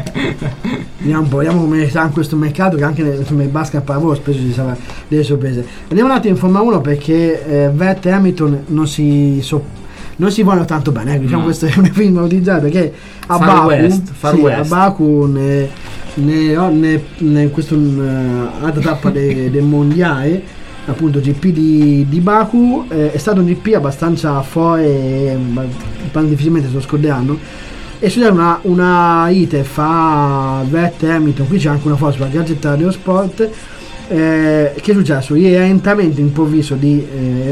vediamo un po', vediamo come sta in questo mercato, che anche nel, insomma, il basket a pallavolo spesso ci sarà delle sorprese. Andiamo un attimo in Formula uno, perché eh, Vettel e Hamilton non si so non si vogliono tanto bene, eh, diciamo. No. Questo è un film utilizzato perché a Far Baku, West, Far sì, West. a Baku ne, ne, ne, ne questo uh, tappa del de mondiale, appunto G P di, di Baku, eh, è stato un G P abbastanza fuori, eh, difficilmente sto scordando, e succede una, una ite fra Vettel e Hamilton. Qui c'è anche una foto sulla Gazzetta dello Sport. Eh, che è successo? Il rallentamento improvviso di eh,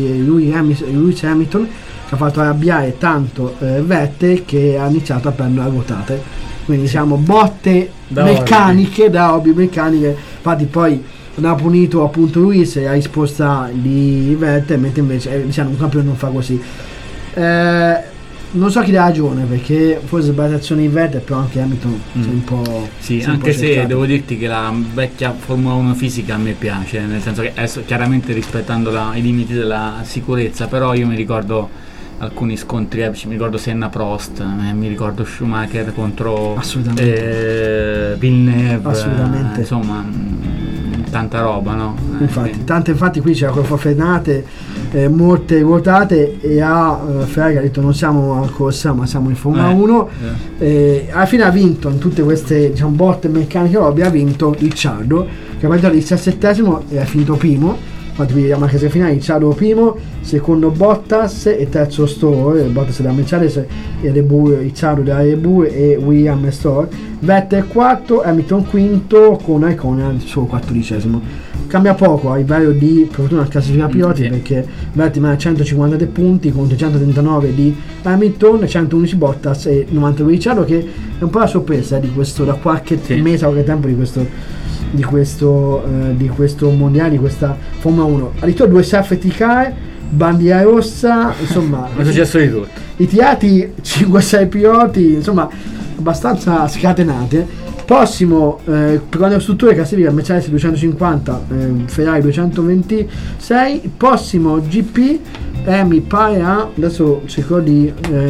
Lewis Hamilton che ha fatto arrabbiare tanto eh, Vettel, che ha iniziato a prendere le ruotate, quindi diciamo botte da meccaniche, hobby. da hobby meccaniche. Infatti poi non ha punito appunto Lewis e ha risposta di Vettel, mentre invece eh, diciamo un campione non fa così. eh, non so chi dà ragione, perché forse sbagliazione di Vettel, però anche Hamilton mm. c'è un po'. Sì, anche se cercato. Devo dirti che la vecchia Formula uno fisica a me piace, nel senso che adesso chiaramente rispettando la, i limiti della sicurezza, però io mi ricordo alcuni scontri epici, mi ricordo Senna Prost, eh, mi ricordo Schumacher contro eh, Villeneuve, assolutamente. Eh, insomma mh, tanta roba, no? Infatti, eh, tante, infatti qui c'era quelle frenate, eh, molte ruotate, e a uh, Ferrari ha detto non siamo al corsa ma siamo in Formula eh, uno, eh. Eh, alla fine ha vinto in tutte queste, diciamo, botte meccaniche, ha vinto Ricciardo, che ha partito al diciassettesimo e ha finito primo. Infatti vediamo anche se finale, Ricciardo primo, secondo Bottas e terzo Stroll, Bottas della Mercedes e Red Bull, Ricciardo della Red Bull e William Stroll, Vettel quarto, Hamilton quinto con Raikkonen solo quattordicesimo. Cambia poco a livello di per fortuna classifica piloti, sì. perché Vettel ha centocinquantadue punti contro centotrentanove di Hamilton, centoundici Bottas e novantadue Ricciardo, che è un po' la sorpresa eh, di questo, da qualche sì. mese, qualche tempo di questo di questo eh, di questo mondiale, di questa Formula uno. Addirittura due safety car, bandiera rossa, insomma è successo di tutto, i tirati cinque sei piloti, insomma abbastanza scatenate. Prossimo eh, per quanto strutture classifica Mercedes duecentocinquanta, eh, Ferrari duecentoventisei. Prossimo G P eh, mi pare a, adesso cerco di,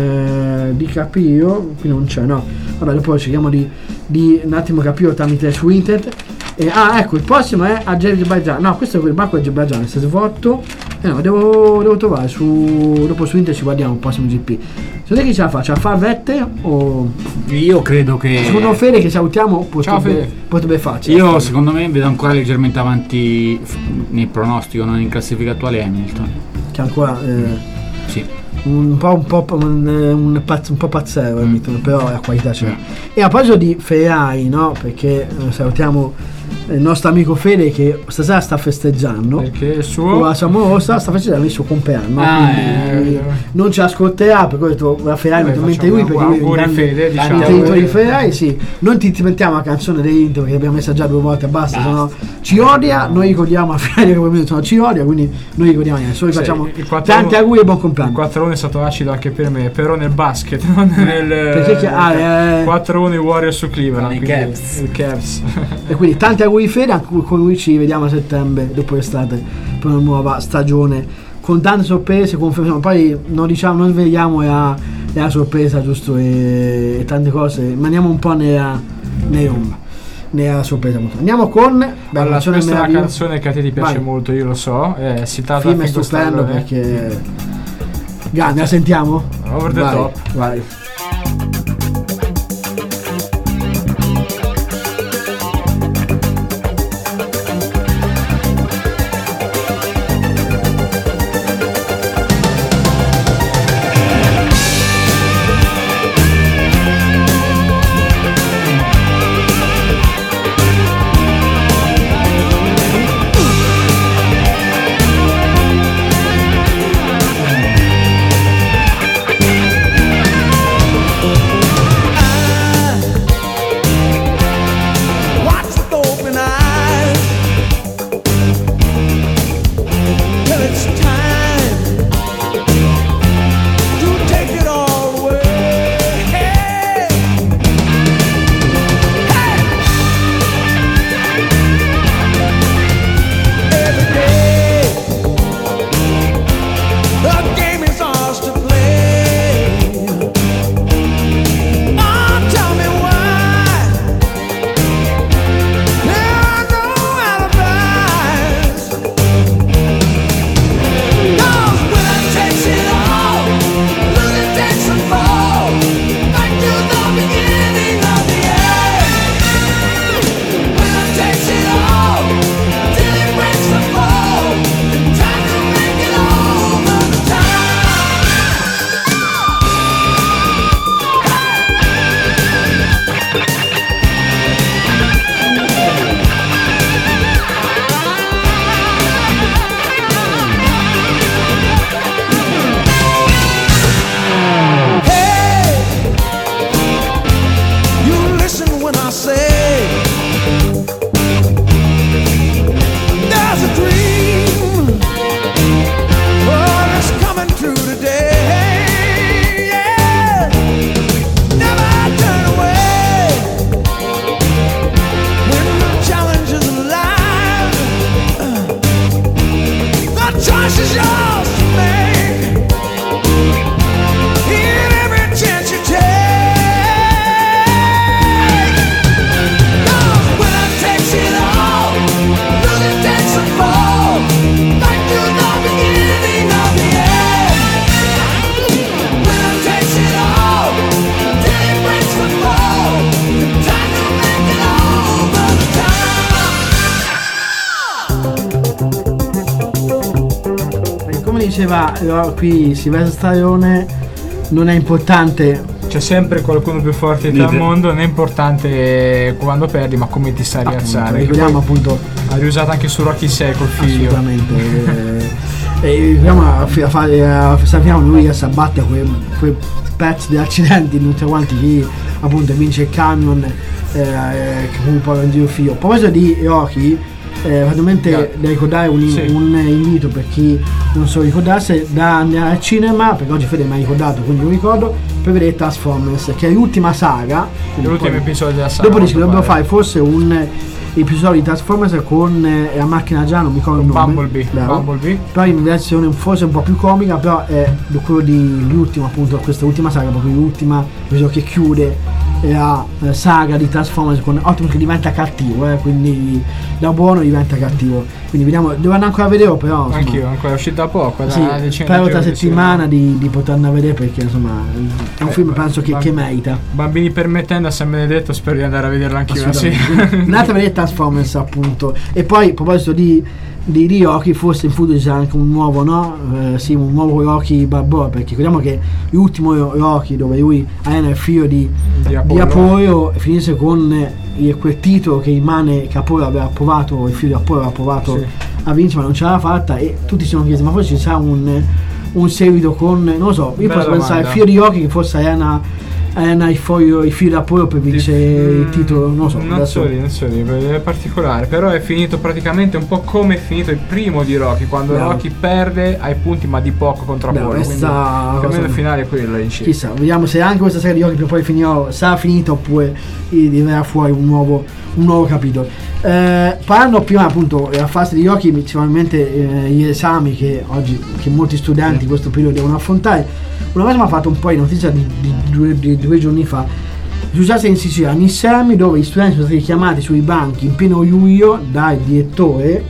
eh, di capire, qui non c'è, no, vabbè dopo cerchiamo di, di un attimo capire tramite su internet. Eh, ah ecco, il prossimo è Azerbaijan, no questo è quel banco Azerbaijan, è stato svolto, eh, no, devo, devo trovare su, dopo su internet ci guardiamo il prossimo G P. Secondo te chi ce la fa? Ce la fa Vettel o... Io credo che... Secondo Fede, che salutiamo, potrebbe, potrebbe farci. Io secondo me vedo ancora leggermente avanti nel pronostico, non in classifica attuale, Hamilton. Che ancora... Eh, sì. Un po', un po', un, un, pazz, un po' pazzero, Hamilton, però la qualità c'è. Mm. E a proposito di Ferrari, no? Perché eh, salutiamo il nostro amico Fede, che stasera sta festeggiando, perché il suo con la sua amorosa sta festeggiando il suo compleanno, ah, quindi eh, non ci ascolterà, per cui ho detto la Ferrari mentre lui, perché lui è un Fede, diciamo, intenditore di Ferrari, sì. Non ti, ti mettiamo la canzone dell'intro perché abbiamo messa già due volte, basta, basta. Sennò ci odia, noi ricordiamo a Ferrari che ovviamente sono ci odia, quindi noi ricordiamo niente, solo facciamo tanti auguri e buon compleanno. Il quattro uno è stato acido anche per me, però nel basket, non nel perché ah, eh, quattro uno i Warriors su Cleveland, i Cavs. il Cavs. E quindi tanti auguri Fede, anche con lui ci vediamo a settembre dopo l'estate per una nuova stagione con tante sorprese, confermiamo, poi non diciamo, non svegliamo la, la sorpresa, giusto, e, e tante cose, rimaniamo un po' nella nella, nella sorpresa. Andiamo con beh, questa è una canzone che a te ti piace Vai. molto, io lo so, è citata film è stupendo perché grande, la sentiamo? Over the vai, top vai. diceva no, qui Silvestro Stallone, non è importante. C'è sempre qualcuno più forte di te al mondo, non è importante quando perdi, ma come ti sai rialzare. Ricordiamo appunto. Ha riusato anche su Rocky sei col figlio. Assolutamente. E sappiamo lui che si abbatte a quei, quei pezzi di accidenti, non so quanti, chi appunto vince il camion, eh, che comunque poi prende il figlio. A proposito di Rocky, eh, praticamente yeah. da ricordare un, sì. un invito per chi non so ricordasse, da andare al cinema, perché oggi Fede mi ha ricordato, quindi lo ricordo, per vedere Transformers, che è l'ultima saga, l'ultimo episodio della saga. Dopo dovrebbero fare forse un episodio di Transformers con eh, la macchina già, non mi ricordo il nome, Bumblebee, Bumblebee. Però in versione forse un po' più comica, però è quello di l'ultimo, appunto, questa ultima saga, proprio l'ultima episodio che chiude la eh, saga di Transformers con Optimus che diventa cattivo, eh, quindi da buono diventa cattivo, quindi vediamo, dovranno ancora vederlo, però insomma, anch'io, ancora è uscito da poco, da sì, spero tra settimana di, di poterla vedere, perché insomma è un eh, film penso che, che merita. Bambini permettendo, a San Benedetto spero di andare a vederlo anch'io, sì. Andate a vedere Transformers appunto. E poi a proposito di di, di Rocky, forse in futuro c'è anche un nuovo, no? Eh, sì, un nuovo Rocky Balboa, perché ricordiamo che l'ultimo Rocky, dove lui era il figlio di, di Apollo, di Apollo finisce con eh, quel titolo che rimane, che Apollo aveva provato, il figlio di Apollo aveva provato sì. a vincere, ma non ce l'aveva fatta, e tutti si sono chiesti ma forse ci sarà un, un seguito con, non lo so, io Bella posso domanda. pensare il figlio di Rocky che forse era una Era il foglio, il filo d'Apollo per vincere mm, il titolo, non so. Non so lì, non so lì, è particolare. Però è finito praticamente un po' come è finito il primo di Rocky, quando Bravo. Rocky perde ai punti ma di poco contro Apollo. Il finale è quello in C. Chissà, vediamo se anche questa serie di Rocky poi finirà, sarà finita oppure verrà fuori un nuovo, un nuovo capitolo. Eh, parlando prima appunto della fase di Rocky, principalmente eh, gli esami che oggi che molti studenti in questo periodo devono affrontare. Una cosa mi ha fatto un po' di notizia di, di, due, di due giorni fa. Successe in Sicilia, in Nissemi, dove gli studenti sono stati chiamati sui banchi in pieno luglio dal direttore,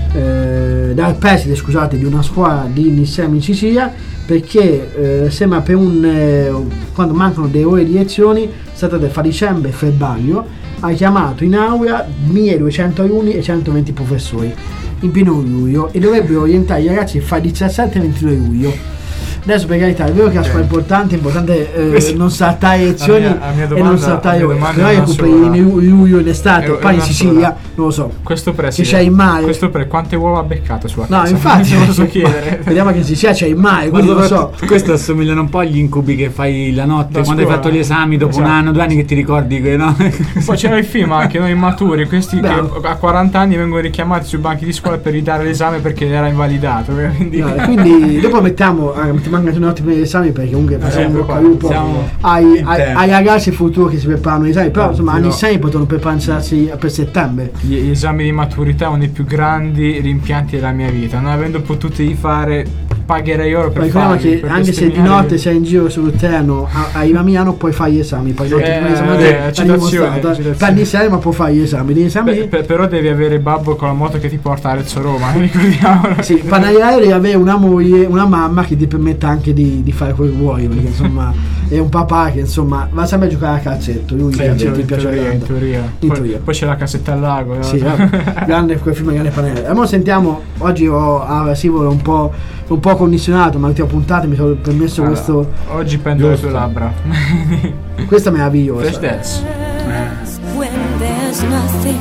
eh, dal preside, scusate, di una scuola di Nissemi in Sicilia, perché eh, sembra per un eh, quando mancano delle ore di lezioni, stata fra dicembre e febbraio, ha chiamato in aula milleduecento alunni e centoventi professori in pieno luglio, e dovrebbero orientare i ragazzi fra il diciassette e il ventidue luglio. Adesso per carità è vero che la scuola è importante, è importante eh, non saltare lezioni e non saltare ore, però io recuperi in luglio in estate, poi in Sicilia, non lo so, questo preside, che c'è il mare. Questo pre, quante uova ha beccato sulla casa? No, infatti non lo so chiedere. Vediamo che in Sicilia c'è il mare, quindi lo so. Questo assomigliano un po' agli incubi che fai la notte da quando scuola. Hai fatto gli esami dopo esatto. un anno, due anni che ti ricordi che no? Poi c'era il film anche, noi immaturi, questi Beh, che a quaranta anni vengono richiamati sui banchi di scuola per ridare l'esame perché era invalidato. Quindi, no, quindi dopo mettiamo, eh, mettiamo anche un attimo di esami, perché comunque facciamo un bocca al lupo ai, ai, ai ragazzi futuri che si preparano gli esami, però insomma anni sei potranno prepararsi per settembre. Gli, gli esami di maturità uno dei più grandi rimpianti della mia vita, non avendo potuti fare pagherei oro per farli, che per anche se di notte sei in giro sul treno arriva a Milano puoi fare gli esami, poi eh, eh, eh, prendi sei ma puoi fare gli esami, gli esami Beh, per, però devi avere babbo con la moto che ti porta a Arezzo Roma, ricordiamolo. Sì, panaiaio devi avere una moglie, una mamma che ti permetta anche di, di fare quello che vuoi, perché insomma è un papà che insomma va sempre a giocare a calcetto, lui eh, piace, in, piace teoria, in teoria. In poi, teoria. Poi c'è la cassetta al lago, no? Sì, grande quel film, grande panello. Allora sentiamo, oggi ho ah, sì, un po' un po' condizionato, ma ultima puntata mi sono permesso allora, questo. Oggi prendo le tue labbra. Questa è meravigliosa. Flash Dance. When there's nothing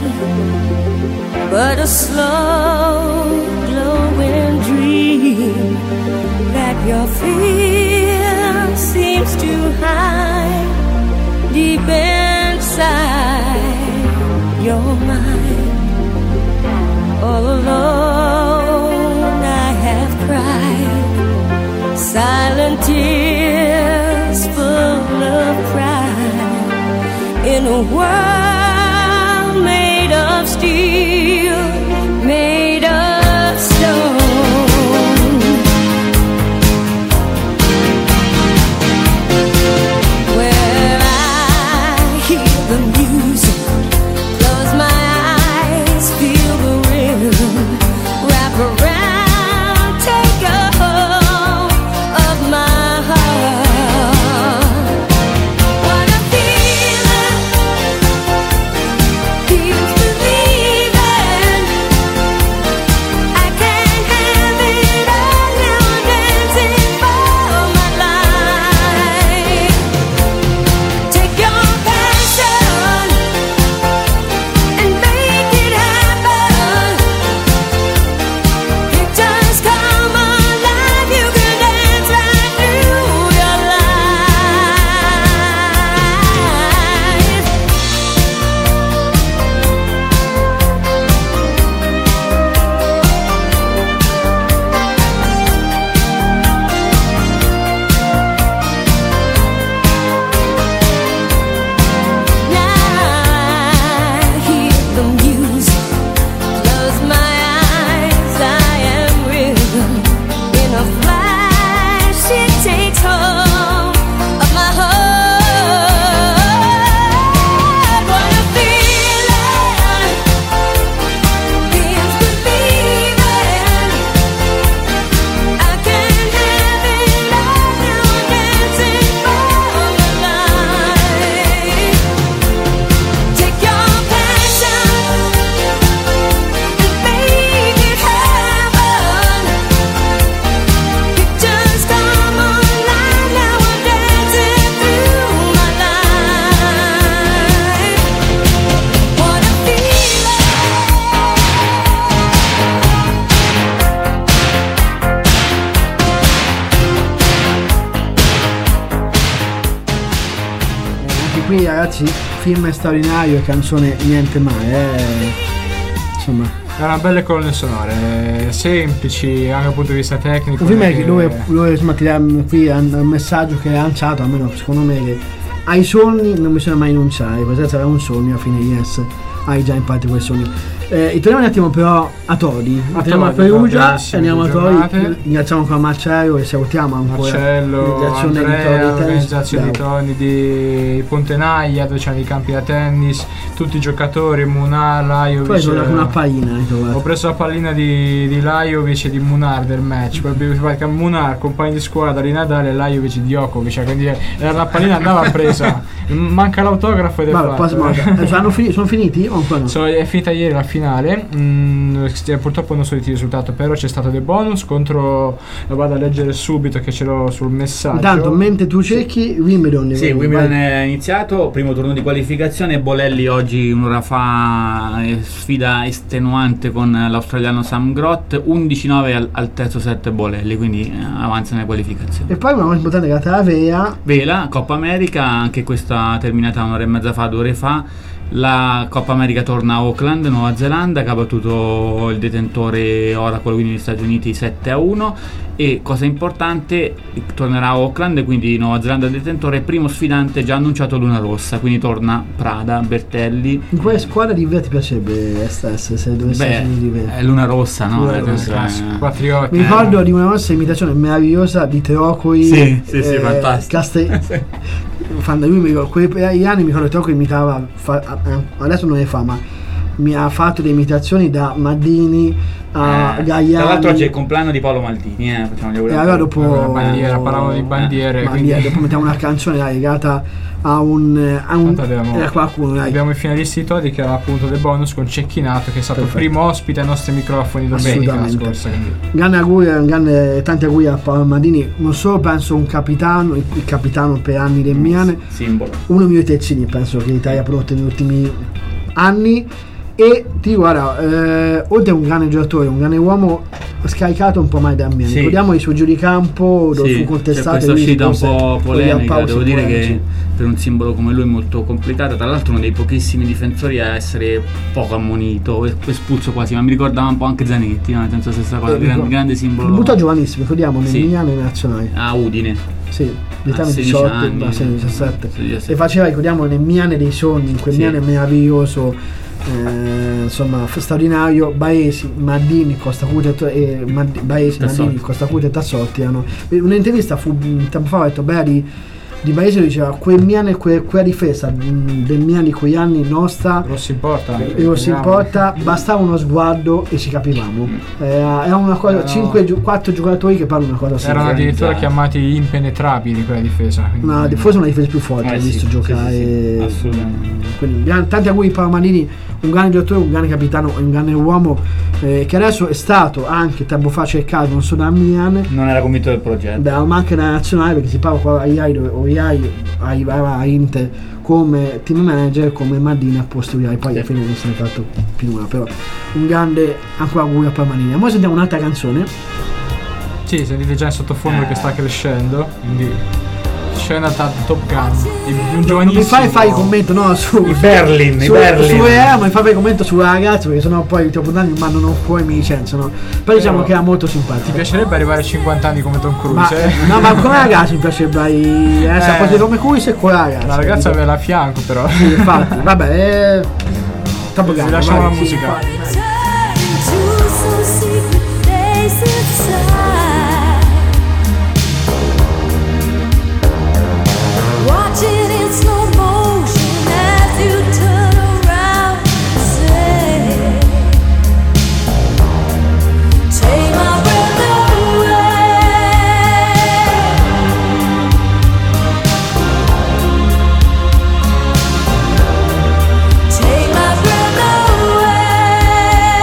but a slow glowing dream that your fear seems to hide deep inside your mind. All alone I have cried silent tears full of pride in a world made of steel, made of stone. Where I hear the music, close my eyes, feel the rhythm, wrap around, take a hold of my heart. What a feeling qui ragazzi, film straordinario e canzone niente male, eh. Insomma. Erano belle colonne sonore, semplici anche dal punto di vista tecnico. Un film perché- che dove, dove insomma, ti dà qui un un messaggio che è lanciato, almeno secondo me, che ai sogni non bisogna mai rinunciare, perché se avere un sogno alla fine yes, hai già in parte quei sogni. Eh, torniamo un attimo però a Todi, andiamo a Todi, Perugia, bellissime andiamo a giornate. Todi, ringraziamo ancora Marcello e salutiamo ancora Marcello, l'organizzazione di Andrea, Todi Tennis. l'organizzazione di Bravo. Toni di Pontenaia, dove c'erano i campi da tennis, tutti i giocatori, Munar, Lajovic. Poi sono dato una pallina, hai Ho trovato. preso la pallina di, di Lajovic e di Munar del match, proprio perché Munar, compagni di squadra di Nadal, e Lajovic di Djokovic, cioè, quindi era la pallina andava presa. Manca l'autografo ed è Vabbè, fatto. poi smonta. Eh, hanno fini- sono finiti o ancora no? So, è finita ieri la finale, mm, st- purtroppo non so il risultato, però c'è stato dei bonus contro, lo vado a leggere subito che ce l'ho sul messaggio. Intanto mentre tu cerchi Wimbledon, Sì, vai. Wimbledon è iniziato, primo turno di qualificazione, Bolelli oggi un'ora fa, eh, sfida estenuante con l'australiano Sam Grott, undici nove al, al terzo set Bolelli, quindi eh, avanza nelle qualificazioni. E poi una cosa importante che la Vea, Vela, Coppa America, anche questa terminata un'ora e mezza fa, due ore fa. La Coppa America torna a Auckland, Nuova Zelanda, che ha battuto il detentore Oracle, quindi gli Stati Uniti, sette a uno. E cosa importante, tornerà a Auckland, quindi Nuova Zelanda detentore, primo sfidante già annunciato Luna Rossa, quindi torna Prada, Bertelli. in quale squadra di Vea ti piacerebbe essere se dovessi Beh, essere di Vea? è Luna Rossa, no? Luna Eh, Rossa. eh, Patrioti. Mi ricordo di una nostra imitazione meravigliosa di Teocoli. Sì, sì, sì, fantastico. Caste... Fanno- lui mi ricordo, quegli anni mi ricordo che Teocoli imitava, fa- eh, adesso non ne fa, ma mi ha fatto le imitazioni da Maddini a Eh, Gaiani. Tra l'altro oggi è il compleanno di Paolo Maldini, eh, facciamo gli E auguri. allora dopo La bandiera, parlavamo di bandiere, eh, quindi- bandiere, dopo mettiamo una canzone dai, legata a un a un Tanto abbiamo- era qualcuno dai. Abbiamo i finalisti di Todi che era appunto del bonus con Cecchinato, che è stato Perfetto. il primo ospite ai nostri microfoni domenica Assolutamente. scorsa. Quindi. Grande auguri, grande, tanti auguri a Paolo Madini, non solo penso un capitano, il, il capitano per anni del Milan, Simbolo. uno dei miei terzini penso che l'Italia ha prodotto negli ultimi anni. E ti guarda, eh, oltre a un grande giocatore, un grande uomo, scaricato un po' mai da Milan. Sì. Ricordiamo i suoi giri di campo dove Sì, fu c'è contestato questa lui uscita un forse po' con gli polemica, applausi devo dire polemici. che per un simbolo come lui è molto complicata, tra l'altro uno dei pochissimi difensori a essere poco ammonito, espulso quasi, ma mi ricordava un po' anche Zanetti, no? Nel senso stessa cosa, Eh, grande, dico, grande simbolo. Debuttò giovanissimo, ricordiamo, nel Sì. Milan e nazionale. A Udine. Sì, l'età A di sedici diciotto, anni, ma sì, diciassette. sì, diciassette. E faceva, ricordiamo, nel Milan dei sogni, in quel Sì. Milan meraviglioso, eh, insomma, straordinario. Baesi, Maddini, Costacute e Mad- Baesi, Tassotti. Maddini, Costacute e Tassotti hanno. Un'intervista fu un tempo fa, ho detto, beh, di, di Baesi diceva quel Milan e que- quella difesa mh, del Milan di quegli anni nostra. Rossi in porta. E non si importa, bastava uno sguardo e ci capivamo. Era, era una cosa, Erano- cinque, quattro giocatori che parlano una cosa Erano simile. addirittura organizzati. chiamati impenetrabili quella difesa. quindi- Una, forse una difesa più forte, Eh ho sì, visto sì, giocare. sì, sì, assolutamente. Quindi gran- tanti auguri a Paolo Maldini, un grande giocatore, un grande capitano e un grande uomo, eh, che adesso è stato anche tempo fa cercato non solo da Milan, Non era convinto del progetto. beh, ma anche da nazionale, perché si parla qua a I A I dove o I A I arrivava a Inter come team manager, come Maldini a posto I A I, poi alla Sì. fine non se ne è fatto più nulla, però un grande ancora auguri a Paolo Maldini. Ora sentiamo un'altra canzone. Sì, sentite già in sottofondo che sta crescendo. Quindi scena da Top Gun. di un Non giovanissimo. mi fai fare il commento, no, su I Berlin, i su, Berlin. su E A, ma mi fai fare il commento sulla ragazza, perché sennò poi i tribunali mi mandano fuori e mi licenziano. Però diciamo Però che era molto Ti simpatico. piacerebbe arrivare a cinquanta anni come Tom Cruise? Ma, eh? no, ma con la ragazza mi piacerebbe eh, eh. Eh. Sapete come Cruise e con la ragazza. La ragazza aveva a fianco però. Sì, infatti, vabbè, eh, troppo Sì, grande, lasciamo vai, la sì, musica. infatti, vai. Turn to some secret place inside. Watching in slow motion as you turn around and say, take my breath away. Take my breath away.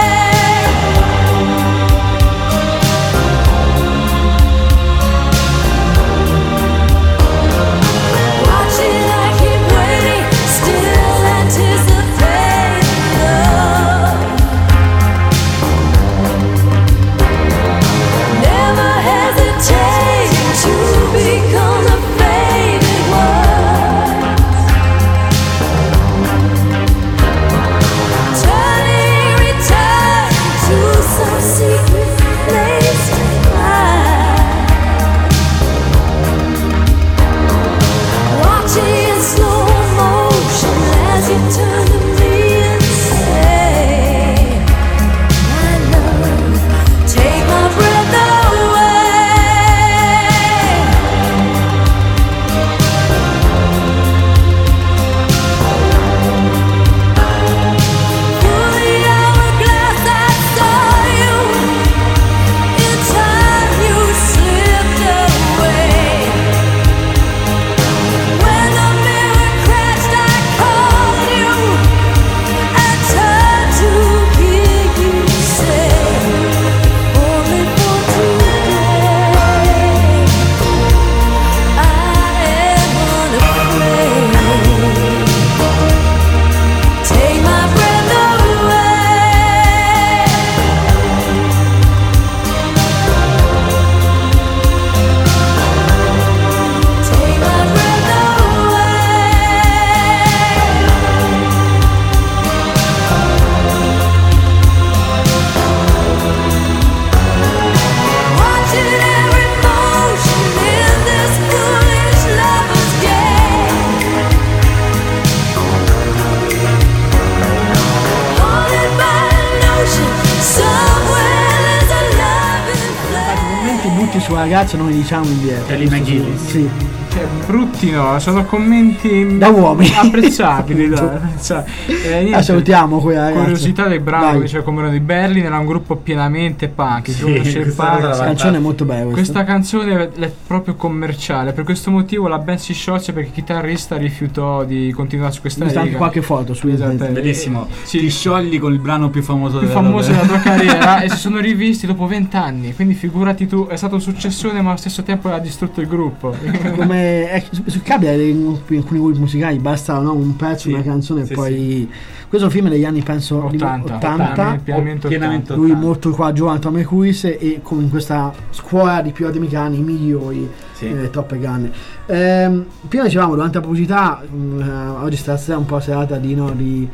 commenti sulla ragazza non li diciamo indietro. Kelly McGillis. Sì. Cioè, brutti no, sono commenti Da uomini. apprezzabili. dai. Cioè, eh, niente. Ah, salutiamo quella ragazza. Curiosità del brano, Vai. dice come erano i Berlin, era un gruppo pienamente punk. Sì, Chi conosce il questa punk cosa Questa sa- canzone è molto bella questa. Questa canzone è proprio commerciale, per questo motivo la band si sciolse perché il chitarrista rifiutò di continuare su questa Ho visto anche riga. qualche foto su Esatto. internet. Bellissimo. Sì. Ti sciogli con il brano più famoso più della famoso della- della tua carriera e si sono rivisti dopo vent'anni, quindi figurati tu, è stato un successone ma allo stesso tempo ha distrutto il gruppo. Come eh, su- sul cable in alcuni gruppi musicali basta, no, un pezzo, Sì, una canzone sì, e poi questo film è degli anni penso di ottanta, ottanta, pienamente pienamente ottanta. lui ottanta. molto qua giovane Tom Cruise e come in questa scuola di piloti americani i migliori, Sì. eh, Top Gun. Ehm, prima dicevamo durante la pubblicità, mh, eh, oggi stasera è un po' serata di no di,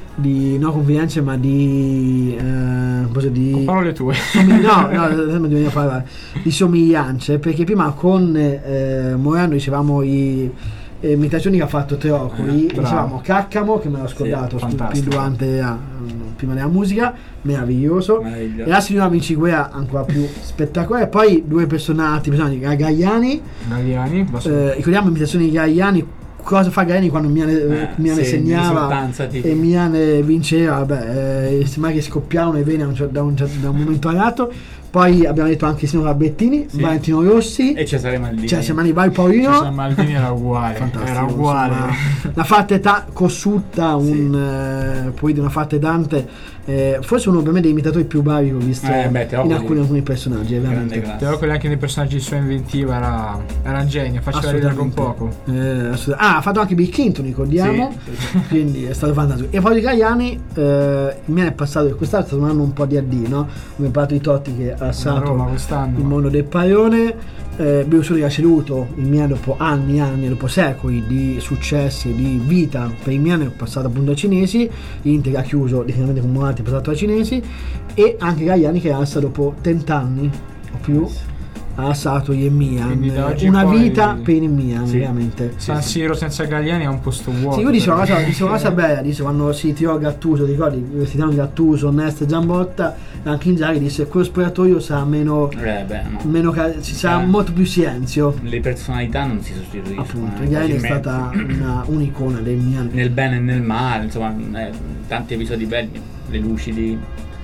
di no confidenze ma di eh, cosa di Parole tue. Somigli- no, no, adesso bisogna parlare di somiglianze perché prima con eh, Morano dicevamo i eh, imitazioni che ha fatto Teocoli, Eh, bravo. dicevamo Caccamo che me l'ho scordato Sì, scu- fantastico. durante la, prima della musica, meraviglioso, Meraviglioso. e la signora Vinci Guerra ancora più spettacolare. Poi due personaggi, personaggi Gagliani, Galliani, basta. eh, ricordiamo imitazioni di Gagliani, cosa fa Gagliani quando Miane, Eh, Miane sì, segnava esultanza, tipo. e Miane vinceva, vabbè, eh, sembra che scoppiavano le vene a un cer- da, un, cer- da un momento all'altro. Poi abbiamo detto anche il signor Bettini, Sì. Valentino Rossi, E Cesare Maldini. cioè siamo Vari Paolino, San Maldini era uguale, fantastico, era uguale. insomma. Una fatte ta- Cossutta, un eh, poi di una fatte tante, eh, forse uno per me dei imitatori più bravi che ho visto Eh, beh, in Teocoli. alcuni, alcuni personaggi, Grande veramente. classe. Però quelli anche nei personaggi di sua inventiva era, era un genio, faceva ridere con Assolutamente. poco. Eh, assolut- ah, ha fatto anche Bill Clinton, ricordiamo. Sì, sì, sì. Quindi è stato fantastico. E poi di Gagliani, eh, mi è passato che quest'anno è stato un anno un po' di addì, no? Come parlato di Totti che ha A lasciato Roma quest'anno. il mondo del pallone. Eh, Berlusconi ha ceduto il Milan dopo anni e anni, dopo secoli di successi e di vita per il Milan, è passato appunto ai cinesi. L'Inter ha chiuso definitivamente con Moratti, è passato ai cinesi. E anche Gagliani che ha lasciato dopo trent'anni o più, ha lasciato il Milan. Quindi da oggi Una poi- vita per il Milan, Sì. veramente. San Siro senza Galliani è un posto vuoto. Sì, io dicevo una però. cosa, dicevo una cosa bella, dice quando si tirò Gattuso, ti ricordi? Si tirò Gattuso, Nesta e Zambotta, anche Inzaghi disse quello spogliatoio sarà meno, Eh, beh, no. meno ca- ci sarà Eh. molto più silenzio. Le personalità non si sostituiscono. Appunto, eh, Gagliani è facilmente. stata una, un'icona del Milan. Nel bene e nel male, insomma, eh, tanti episodi belli, le lucidi,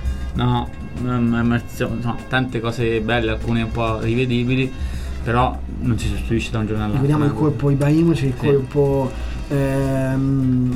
no, mm, insomma, tante cose belle, alcune un po' rivedibili, però non si sostituisce da un giorno all'altro. Vediamo il colpo Ibrahimovic, il Sì. colpo ehm,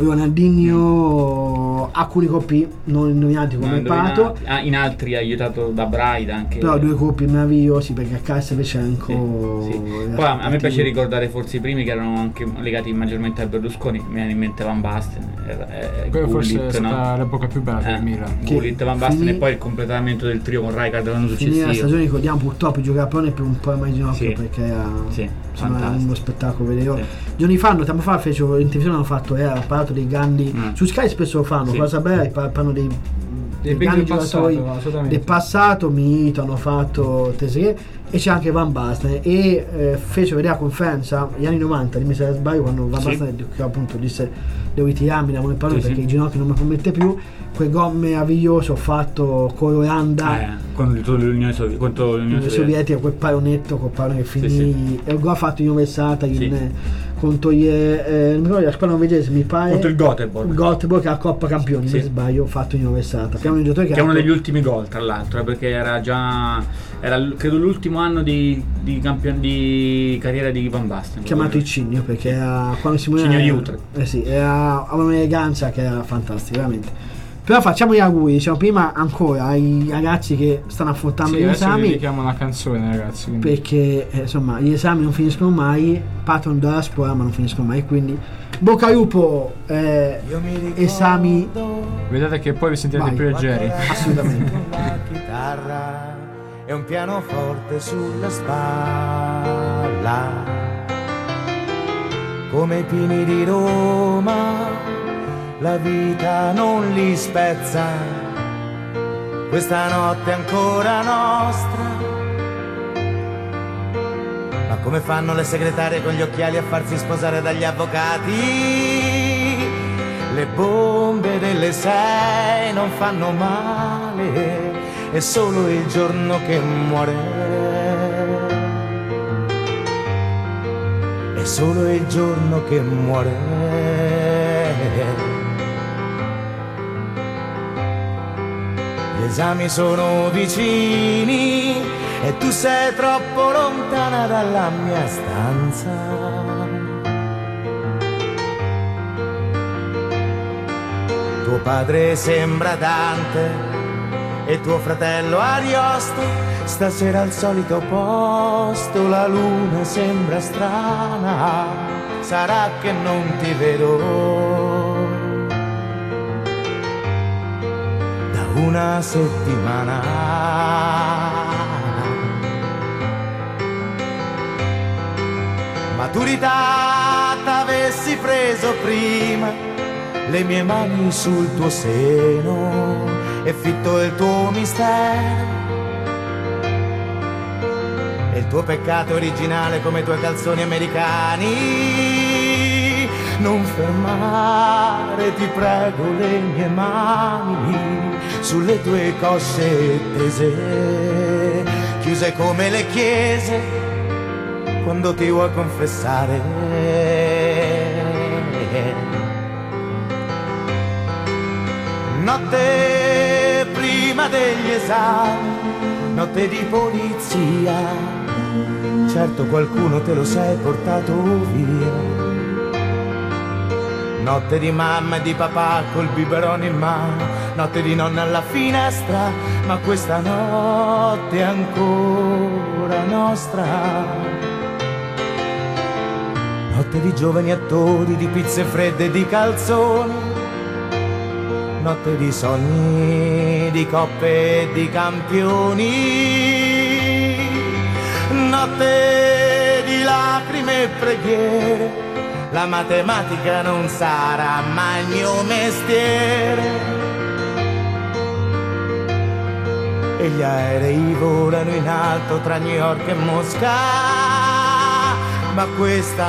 Ronaldinho, alcuni colpi non indovinati come Non Pato, indovinati. Ah, in altri aiutato da Braida anche. però due colpi meravigliosi perché a Castelvecenco. Sì, sì. Poi a, a me piace ricordare forse i primi che erano anche legati maggiormente a Berlusconi. Mi viene in mente Van Basten, eh, eh, Quello forse è Gullit, stata no? l'epoca più bella per Eh, il Milan. Che Gullit, Van Basten finì- e poi il completamento del trio con Rijkaard l'anno Finire la successivo. stagione ricordiamo purtroppo il giocatore per un po' mai ginocchio Sì. perché era, Sì, insomma, era fantastico. uno spettacolo vedere. Sì. Giorni fa, tempo fa fecero in televisione hanno fatto era parlato dei grandi Mm. su Sky spesso lo fanno, Sì. cosa bella, par- parlano dei, dei big grandi del passato, giocatori assolutamente. del passato, Milito, hanno fatto Tesé e c'è anche Van Basten e eh, fecero vedere la conferenza gli anni novanta, dimmi se sbaglio, quando Van Sì. Basten che appunto disse devo ritirarmi da quel pallone Sì, perché sì. i ginocchi non mi permette più, quel gol meraviglioso fatto con l'Olanda. Eh, contro l'Unione Sovietica, contro l'Unione L'Unione Sovietica. Sovietica, quel pallonetto col pallone che finì Sì, e il gol fatto in Versata in, Sì. eh, contro gli eh, non mi ricordo la squadra norvegese mi pare Contro il Göteborg. Göteborg che è la Coppa Campioni Sì. se sbaglio fatto in Versata. Abbiamo un giocatore che Che è ha uno fatto- degli ultimi gol, tra l'altro, eh, perché era già era l- credo l'ultimo anno di, di, campion- di carriera di Van Basten. chiamato il Cigno perché era quando si muoveva Cigno di Utrecht. eh sì, era, aveva un'eleganza che era fantastica veramente. Però facciamo gli auguri, diciamo prima ancora ai ragazzi che stanno affrontando Sì, gli adesso vi esami dedichiamo una canzone, ragazzi. quindi. perché eh, insomma gli esami non finiscono mai, patron della scuola ma non finiscono mai, quindi bocca al lupo, eh, esami Vedete che poi vi sentirete Vai. più leggeri. assolutamente. La chitarra e un pianoforte sulla spalla, come i pini di Roma, la vita non li spezza, questa notte è ancora nostra. Ma come fanno le segretarie con gli occhiali a farsi sposare dagli avvocati? Le bombe delle sei non fanno male, è solo il giorno che muore. è solo il giorno che muore. Gli esami sono vicini e tu sei troppo lontana dalla mia stanza. Tuo padre sembra Dante e tuo fratello Ariosto, stasera al solito posto, la luna sembra strana, sarà che non ti vedo da una settimana. Maturità t'avessi preso prima, le mie mani sul tuo seno e fitto il tuo mistero e il tuo peccato originale come i tuoi calzoni americani. Non fermare, ti prego, le mie mani sulle tue cosce tese, chiuse come le chiese quando ti vuoi confessare. Notte prima degli esami, notte di polizia, certo qualcuno te lo sei portato via. Notte di mamma e di papà col biberone in mano, notte di nonna alla finestra, ma questa notte è ancora nostra. Notte di giovani attori, di pizze fredde e di calzoni, notte di sogni, di coppe e di campioni, notte di lacrime e preghiere, la matematica non sarà mai il mio mestiere. E gli aerei volano in alto tra New York e Mosca, ma questa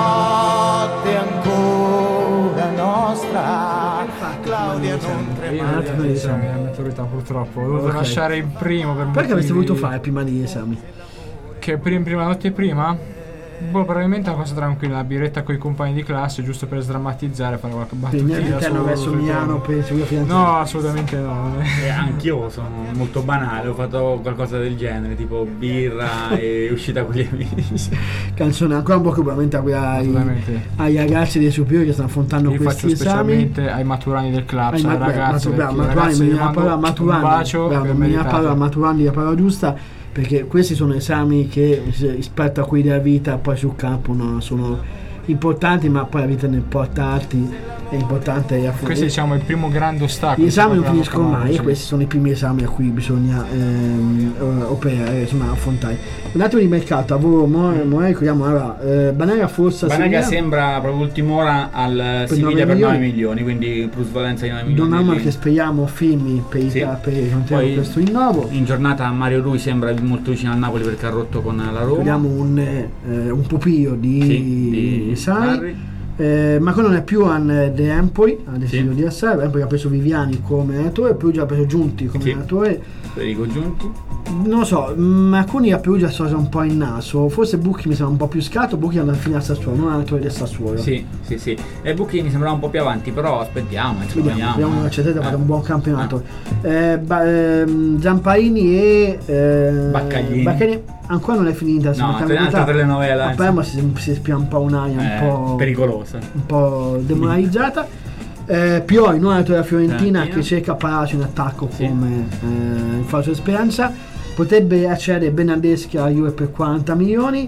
notte è ancora nostra. Claudia non tremare. Io esami a maturità purtroppo, ho dovuto Ok. lasciare il primo per Perché avresti motivi- voluto fare prima degli esami? Che prima, prima notte prima? Boh, probabilmente una cosa tranquilla, una birretta con i compagni di classe, giusto per sdrammatizzare, fare qualche Quindi battutina all'interno su- verso sul Milano tono. per seguire fidanzati? No, assolutamente no. Eh, anch'io sono molto banale, ho fatto qualcosa del genere, tipo birra e uscita con gli amici. Canzone ancora un po' probabilmente a quella ai, Assolutamente. ai ragazzi dei superiori che stanno affrontando Io questi faccio esami. specialmente ai maturani del club, Ai sai, ma- beh, ragazzi, matu- bravo, perché Maturani, ragazzi, mi vi viene la mando parola un Maturani, bacio bravo, che mi viene la meritate. parola Maturani, la parola giusta, perché questi sono esami che se- rispetto a quelli della vita poi sul campo no, sono importanti, ma poi la vita nel portarti è importante affrontare. Questo diciamo è il primo grande ostacolo. Gli esami non che dobbiamo finiscono mai, affrontare, e questi sono i primi esami a cui bisogna ehm, eh, operare, insomma, affrontare. Un attimo di mercato, a voi, mo, mo, ricordiamo, allora, eh, Banega forse Banega sembra proprio ultim'ora al Siviglia per nove milioni, quindi plusvalenza di nove milioni. Donnarumma che speriamo firmi per i Sì. per Poi questo rinnovo. in giornata Mario Rui sembra molto vicino al Napoli perché ha rotto con la Roma. Vediamo un, eh, un pupillo di, Sì, di Sarri. Sarri. Eh, ma quello non è più an De Empoli, ha deciso Sì. di essere. Empoli ha preso Viviani come allenatore, Perugia ha preso Giunti come Sì. allenatore. Federico Giunti. Non lo so, mh, alcuni a Perugia sono un po' in naso, forse Bucchi mi sembra un po' più scato, Bucchi andrà a finire a Sassuolo, non allenatore del Sassuolo. Sì, sì, sì. E Bucchi mi sembrava un po' più avanti, però aspettiamo, insomma, Vediamo, vediamo la certezza, ha fatto Eh. un buon campionato. Eh, ba- ehm, Zamparini e eh, Baccaglini. ancora non è finita, si No, mette a altra metà. telenovela, Ma poi ma si, si spia un po' un'aria un Eh, po' pericolosa. un po' demoralizzata. Eh, Pioi, non allenatore della Fiorentina, Fiorentina. che cerca Palacio in attacco Sì. come eh, in falso speranza. Potrebbe accedere Bernardeschi alla Juve per quaranta milioni.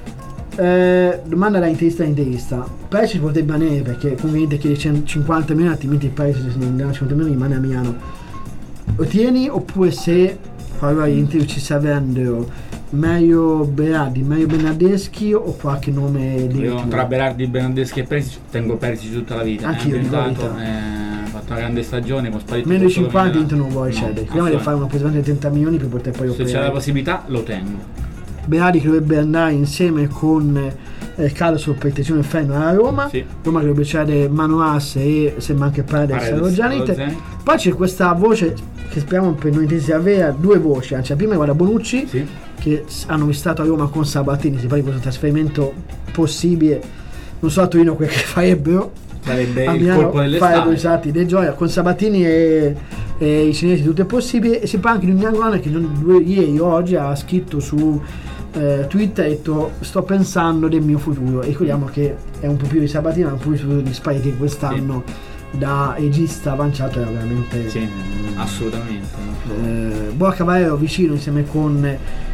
Eh, domanda da interista a interista. Paesi potrebbe rimanere perché conveniente chiede cent- cinquanta milioni, altrimenti il paese se ne danno cinquanta milioni rimane a Milano. Lo tieni oppure se allora gli interi ci servendo meglio Berardi, meglio Bernardeschi o qualche nome di Io tra Berardi, Bernardeschi e Perisic tengo Perisic tutta la vita. Anch'io, eh, dico la tentato, verità. eh, ha fatto una grande stagione con Spalletti. meno di solo cinquanta Milan. Inter non vuole No, cedere, prima di fare una posizione di trenta milioni per poter poi Se c'è la operare. possibilità lo tengo. Berardi che dovrebbe andare insieme con eh, Caruso per Tesino Inferno alla Roma, Sì. Roma che dovrebbe cedere Manoas e sembra anche Paredes Paredes, allo Zenit. allo Zenit. Poi c'è questa voce che speriamo per noi intesi sia vera, due voci, anzi la prima riguarda Bonucci, Sì. che s- hanno vistato a Roma con Sabatini, si parla di questo trasferimento possibile, non so a Torino quel che farebbero, Sarebbe a il Milano colpo fare dell'estate. due esatti di gioia con Sabatini e, e i cinesi tutto è possibile. E si parla anche di un Niangone che non- due- ieri o oggi ha scritto su eh, Twitter, ha detto sto pensando del mio futuro, e ricordiamo che è un po' più di Sabatini ma un po' più di futuro di Spalletti, che quest'anno da regista avanzato era veramente Sì, assolutamente. eh, Boa Cavallero vicino insieme con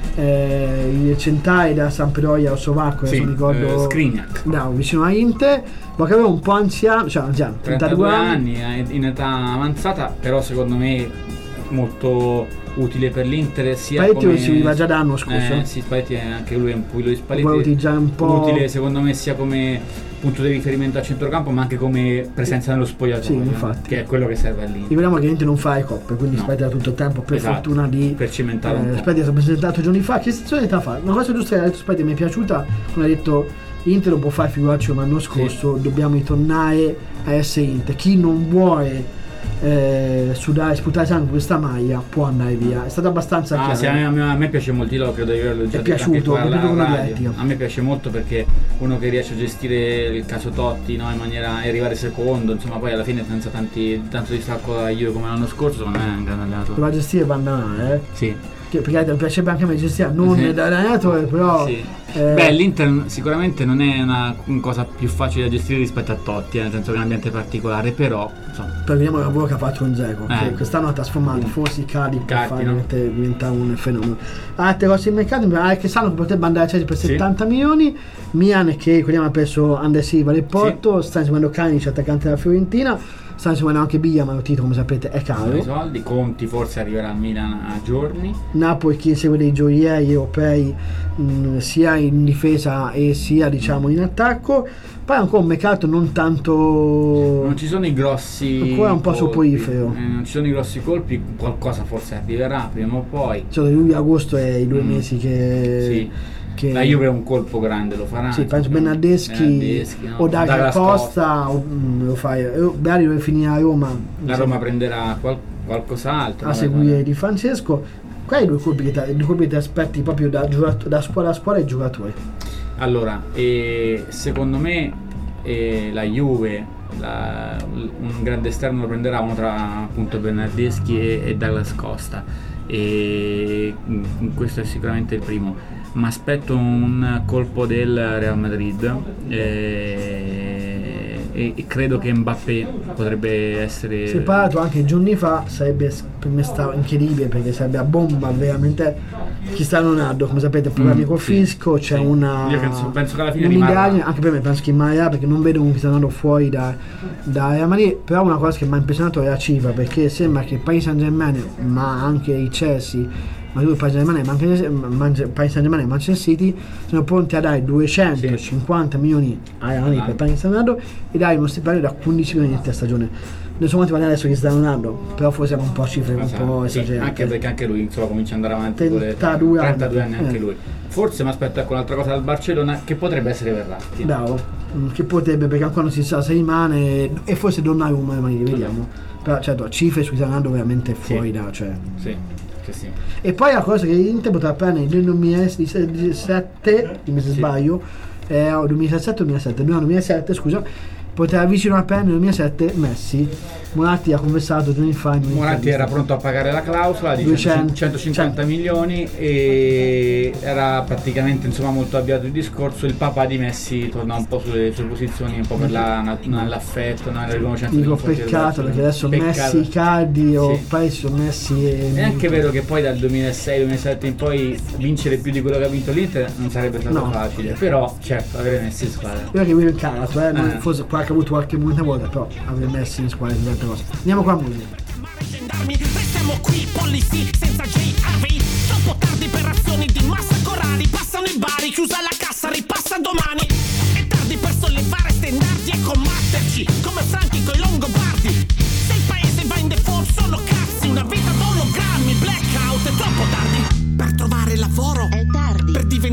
eh, i centai da Sampdoria o Sovacco, Sì, adesso non ricordo, eh, Skriniar. no, vicino a Inter. Boa Cavallero un po' anziano, cioè anziano, trentadue trentadue anni, anni, eh, in età avanzata, però secondo me molto utile per l'Inter, sia Spalletti come lo si viva già l'anno scorso. Eh, sì, Spalletti è anche lui è un po' quello di Spalletti. Vuole utilizzare un po'. Utile secondo me sia come punto di riferimento a centrocampo, ma anche come presenza nello spogliatoio, Sì, infatti. che è quello che serve all'Inter. Ricordiamo che l'Inter non fa le coppe, quindi No. Spalletti ha tutto il tempo per Esatto, fortuna di per cimentare un po'. Spalletti è stato presentato giorni fa. Che stazione fa? Una cosa giusta che ha detto Spalletti mi è piaciuta, quando ha detto Inter non può fare figuraccio l'anno scorso, dobbiamo ritornare a essere Inter. Chi non vuole eh, sudare, sputare sangue con questa maglia può andare via. È stato abbastanza Ah, chiaro. sì, a, me, a me- a me piace molto, io credo di averlo già È detto anche piaciuto, qua è alla piaciuto come radio. dialettica. A me piace molto perché uno che riesce a gestire il caso Totti, no, in maniera e arrivare secondo, insomma, poi alla fine senza tanti, tanto distacco da Juve come l'anno scorso, secondo me è un grande allenatore. Doveva gestire Vandana, eh. Sì. Che perché piacerebbe anche a me gestire, non Sì. da allenatore, però Sì. eh, Beh, l'Inter sicuramente non è una cosa più facile da gestire rispetto a Totti, eh, nel senso che è un ambiente particolare, però insomma, poi vediamo il lavoro che ha fatto in Zeko, che Eh. quest'anno ha trasformato Mm. forse i cadi per Cardi, fare no? diventare, diventare un fenomeno. Altre cose in mercato, Alex Sano che potrebbe andare a Chelsea per Sì. settanta milioni, Milan che ricordiamo ha perso Andres Silva del Porto, sta inseguendo Kranic, attaccante della Fiorentina, sta inseguendo anche Biglia, ma il titolo come sapete è i caro. soldi, Conti forse arriverà al Milan a giorni. Napoli che insegue dei gioielli europei mh, sia in difesa e sia diciamo in attacco. Poi ancora un mercato non tanto Non ci sono i grossi ancora un po' colpi, soporifero. eh, non ci sono i grossi colpi, qualcosa forse arriverà prima o poi. cioè, luglio agosto è i due Mm. mesi che, Sì. che La Juve è un colpo grande, lo farà. sì, penso insomma. Bernardeschi, Bernardeschi, no? o Dario Douglas Costa o, mm, lo fai eh, Berardi dove finire a Roma, La Roma prenderà qual- qualcos'altro. a vabbè, seguire vabbè. Di Francesco. Quali due colpi che ti- due colpi che ti aspetti proprio da, giocato- da squadra a squadra e giocatori? Allora, eh, secondo me eh, la Juve, la- un grande esterno lo prenderà, uno tra appunto Bernardeschi e, e Douglas Costa, e mm, questo è sicuramente il primo, ma aspetto un colpo del Real Madrid, eh, e, e credo che Mbappé potrebbe essere... Si è parlato anche giorni fa, sarebbe s- per me stava incredibile perché sarebbe a bomba veramente. Cristiano Ronaldo, come sapete, problemi Mm, col sì, fisco, c'è sì. una Io penso- penso che alla fine un'indagine, rimarrà. anche per me penso che rimarrà perché non vedo un Cristiano Ronaldo fuori da, da Real Madrid. Però una cosa che mi ha impressionato è la cifra, perché sembra che il Paris Saint-Germain, ma anche i Chelsea, ma lui il Paris Saint-Germain, ma anche il Paris Saint-Germain e Manchester City sono pronti a dare duecentocinquanta milioni a Real Madrid per Paris Saint-Germain e dare uno stipendio da quindici milioni in testa stagione. Non so quanti vanno adesso che stanno andando, però forse siamo un po' cifre un po' Sì, esagerate. anche perché anche lui insomma comincia ad andare avanti con le trentadue anni. trentadue anni anche Eh. lui. Forse mi aspetto ecco un'altra cosa dal Barcellona che potrebbe essere Verratti. Bravo, mm, che potrebbe, perché ancora non si sa se rimane, e forse Donnarumma rimane, vediamo. Però certo, cifre su Cristiano Ronaldo veramente fuori Sì. da, cioè. Sì, sì, sì. E poi la cosa che l'Inter potrà prendere nel duemiladiciassette, dimmi se Sì. sbaglio, eh, o duemilasette o duemilasette, no, duemilasette scusa, potrà vicino a prendere nel duemilasette Messi. Moratti ha conversato giorni fa in Moratti un'intervista. era pronto a pagare la clausola di duecento, centocinquanta milioni e era praticamente insomma molto avviato il discorso. Il papà di Messi torna un po' sulle sue posizioni, un po' per la, na- l'affetto, no, la riconoscenza. Dico nei confronti del peccato perché adesso Barcellona. Messi, Cardi o Sì. Paesi sono Messi e... È anche vero che poi dal duemilasei duemilasette in poi vincere più di quello che ha vinto l'Inter non sarebbe stato No. facile, però certo avere Messi in squadra. Io che vivo in Canato, eh, non- Eh. forse qualche ha avuto qualche buona volta, però avere Messi in squadra è tante cose. Andiamo qua a musica. Restiamo qui, policy, senza J R V. Troppo tardi per azioni di massa corali. Passano i bari, chiusa la cassa, ripassa domani. È tardi per sollevare stendardi e combatterci come Franchi coi Longobardi. Se il paese va in default sono cazzi. Una vita d'ologrammi, blackout, è troppo tardi. Per trovare lavoro è tardi. Per diventare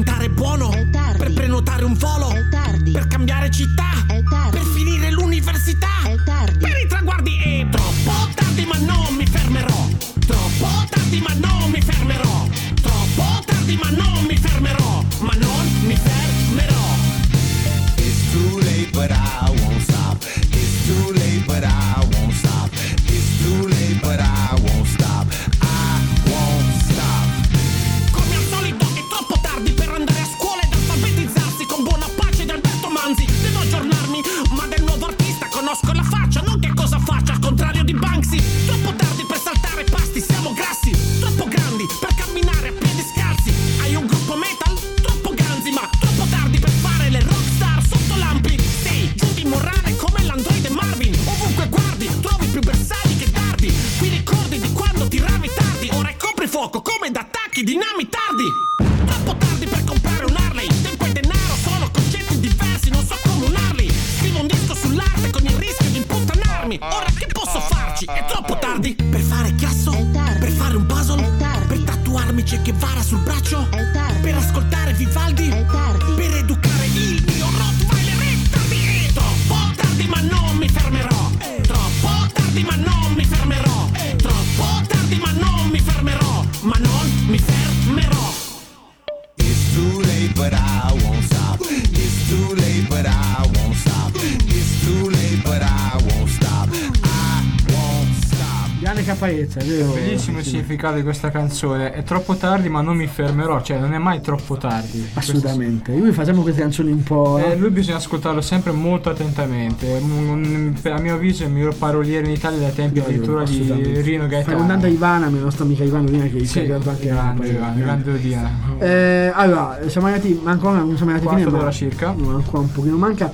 fuoco come da attacchi dinamitardi. Troppo tardi per comprare un Harley, tempo e denaro sono concetti diversi, non so comunarli. Scrivo un disco sull'arte con il rischio di imputtanarmi. Ora che posso farci? È troppo tardi per fare chiasso, per fare un puzzle, per tatuarmi Che Guevara sul braccio, per ascoltare Vivaldi, per educare il mio Rottweiler. È tardi, è troppo tardi ma non mi fermerò. Troppo tardi ma non mi fermerò. Troppo tardi ma non mi fermerò. Ma non mi fermerò. It's too late but I won't stop. It's too late but I won't stop. It's too late but I won't stop. I won't stop. Grande Caparezza, è vero? Bellissimo il significato di questa canzone. È troppo tardi ma non mi fermerò, cioè non è mai troppo tardi. Assolutamente. Lui fa sempre queste canzoni un po'. Eh, lui bisogna ascoltarlo sempre molto attentamente. Un- un- a mio avviso è il miglior paroliere in Italia dai tempi addirittura di Assolutamente. Rino Gaetano. Fernanda Ivana, mia nostra amica Ivana Udina, che Sì, ha cantato anche grande, Caparezza. grande, grande Udina. Eh, allora, siamo arrivati, ma ancora non siamo arrivati Quarto fine, ma d'ora circa. no, ancora un pochino manca.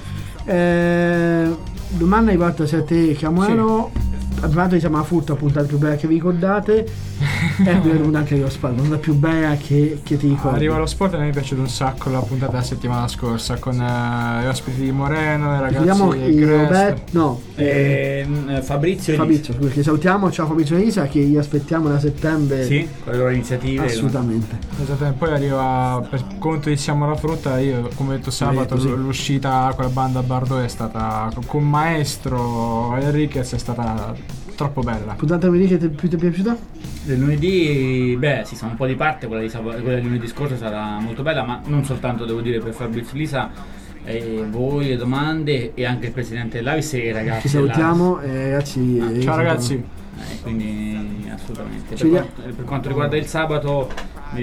Eh, domanda rivolta a te, Camuano. Abbiamo diciamo la frutta appunto la più bella che vi ricordate. E abbiamo anche lo spazio, la più bella che, che ti ricordi. Arriva lo sport e a me è piaciuta un sacco la puntata della settimana scorsa con eh, gli ospiti di Moreno, i ragazzi Ricordiamo di il Crest. Roberto, no, Eh, Fabrizio e Fabrizio, perché salutiamo, ciao Fabrizio e Elisa che li aspettiamo da settembre. Lisa. Sì, con le loro iniziative. Assolutamente. Esattamente, poi arriva per conto di Siamo la frutta. Io come ho detto sabato detto, sì. l'uscita con la banda Bardot è stata con Maestro Enriquez è stata troppo bella. Puntata lunedì che ti, più ti è piaciuta? Del lunedì, beh, sì, sono un po' di parte, quella di, sab- quella di lunedì scorso sarà molto bella, ma non soltanto devo dire per Fabrizio e Lisa, eh, voi le domande e anche il presidente dell'Avis e i ragazzi. Ci salutiamo e ragazzi. Ah, eh, ciao ragazzi. Eh, quindi assolutamente. Ci Per, vediamo. quanto, per quanto riguarda il sabato mi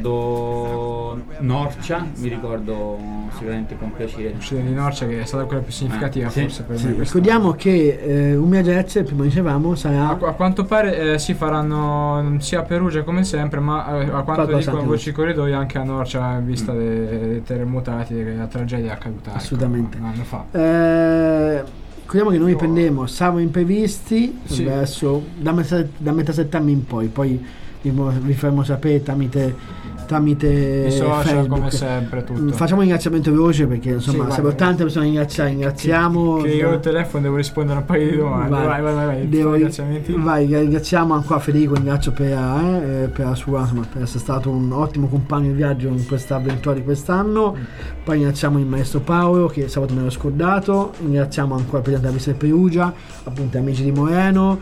ricordo Norcia, mi ricordo sicuramente con piacere. L'uscita di Norcia che è stata quella più significativa Ah, sì, forse per Sì, me questa. ricordiamo che eh, Umia Jazz, prima dicevamo, sarà A, a quanto pare eh, si faranno sia a Perugia come sempre, ma eh, a quanto Qualcosa dicono anche voci corridoio anche a Norcia in vista dei, dei terremotati, della tragedia accaduta ecco, Assolutamente. un anno fa. Eh, ricordiamo che noi prendiamo salvo imprevisti Sì. verso da metà, da metà settembre in poi, poi vi, vi faremo sapere tramite tramite I social Facebook. come sempre tutto. Mm, Facciamo un ringraziamento veloce perché insomma Sì, siamo vai. tante persone da ringraziare, ringraziamo. Che io al telefono devo rispondere a un paio di domande. Vai, vai, vai, vai. Devo- ringraziamenti. vai, ringraziamo ancora Federico, ringrazio per, eh, per la sua, insomma, per essere stato un ottimo compagno di viaggio in questa avventura di quest'anno. Poi ringraziamo il maestro Paolo che sabato me l'ho scordato, ringraziamo ancora il presidente della Vista di Perugia, appunto amici di Moreno,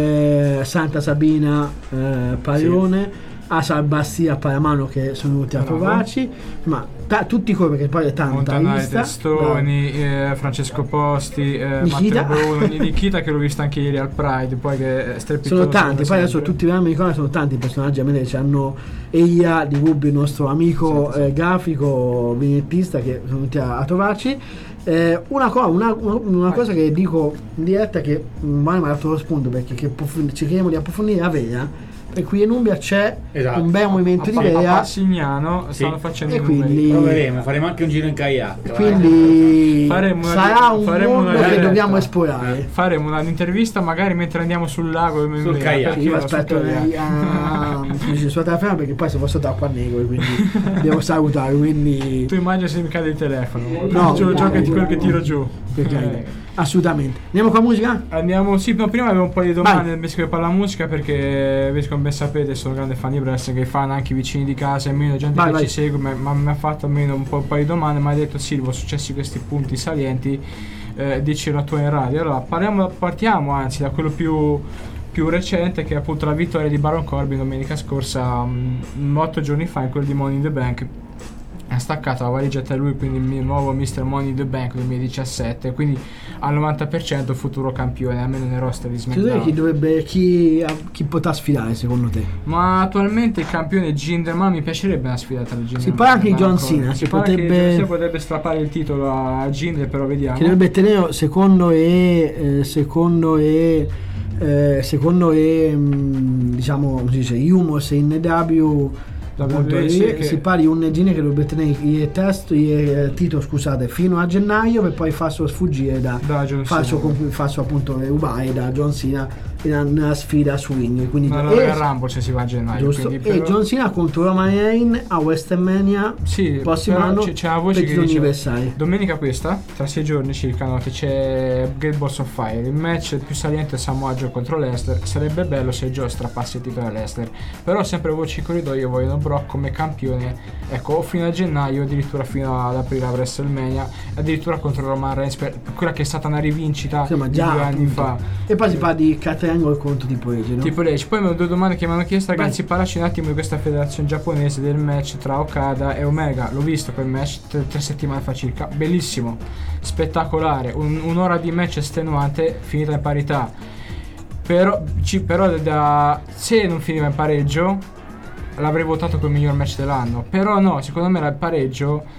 eh, Santa Sabina eh, Parione, Asa Bastia Paramano che sono venuti a Bravo. trovarci, ma ta- tutti quelli perché poi è tanta Montanari lista. Testoni, eh, Francesco Posti, eh, Nikita. Matteo Bruno, Nikita che l'ho visto anche ieri al Pride, poi che è strepitoso. Sono tanti, come poi adesso sempre. tutti veramente mi ricordo, sono tanti personaggi a me, ci hanno Elia di Rubi, il nostro amico eh, grafico, vignettista che sono venuti a, a trovarci. Eh, una, co- una, una, una cosa che dico in diretta che mm, mi ha dato lo spunto perché che approf- ci chiediamo di approfondire la Vera, per cui in Umbria c'è Esatto. un bel movimento di a, a Vera Passignano Sì. stanno facendo e i numeri. quindi, Proveremo, faremo anche un giro in kayak. quindi Faremo una- sarà un faremo mondo una che diretta. dobbiamo esplorare. Faremo una- un'intervista magari mentre andiamo sul lago in- Sul in- kayak. perché Io no, aspetto sul kayak. lei a sulla terraferma perché poi se posso d'acqua a negro quindi devo salutare, quindi Tu immagini se mi cade il telefono. No, Giù, giù, no, che- no, quello che no. tiro giù. per Eh. carità. Assolutamente. Andiamo con la musica? Andiamo, sì, no, prima avevo un po' di domande Vai. invece che per la musica perché invece come ben sapete sono grande fan di wrestling, che fan anche i vicini di casa e meno gente Vai, che vai. ci segue, ma, ma mi ha fatto almeno un po', un paio di domande, mi ha detto Silvo, successi questi punti salienti, eh, dici la tua in radio. Allora parliamo, partiamo anzi da quello più, più recente che è appunto la vittoria di Baron Corbin domenica scorsa, mh, otto giorni fa in quel di Money in the Bank. Ha staccato la valigetta lui, quindi il mio nuovo mister Money in the Bank duemiladiciassette, quindi al novanta per cento futuro campione, almeno nel roster di Secondo te SmackDown. chi dovrebbe chi, chi potrà sfidare secondo te? Ma attualmente il campione Ginderman, mi piacerebbe una sfida tra Ginderman Si parla anche di e John Baron Cena, Corbin. si Si parla che potrebbe- John Cena potrebbe strappare il titolo a Ginder, però vediamo. Che dovrebbe tenere secondo e eh, secondo e eh, secondo e mh, diciamo come si dice Humors in W appunto, W W E, lì sì, che- si parla di un gine che dovrebbe tenere il testo il titolo scusate fino a gennaio per poi farlo sfuggire da Da John farlo, Cena. comp- farlo appunto rubare da John Cena nella, nella sfida su Ring, quindi Ma non e, è il Rumble se si va a gennaio, giusto, quindi e però- John Cena contro Roman Reigns a WrestleMania Sì, il prossimo però anno c'è, c'è una voce per che titoli dice universali. domenica questa, tra sei giorni circa, notte, c'è Great Balls of Fire. Il match più saliente è Samoa Joe contro Lesnar. Sarebbe bello se Joe strappasse il titolo a Lesnar, però sempre voci corridoio vogliono Brock come campione, ecco, o fino a gennaio, addirittura fino ad aprile a WrestleMania, addirittura contro Roman Reigns, per per quella che è stata una rivincita Sì, ma di già due anni appunto. fa. E poi si parla di Kurt Angle contro tipo Age, no? Tipo legge. Poi mi ho due domande che mi hanno chiesto, Vai. ragazzi, parlaci un attimo di questa federazione giapponese, del match tra Okada e Omega. L'ho visto quel match tre, tre settimane fa circa, bellissimo, spettacolare, un- un'ora di match estenuante, finita in parità. Però, ci, però da, se non finiva in pareggio l'avrei votato come miglior match dell'anno. Però no, secondo me il pareggio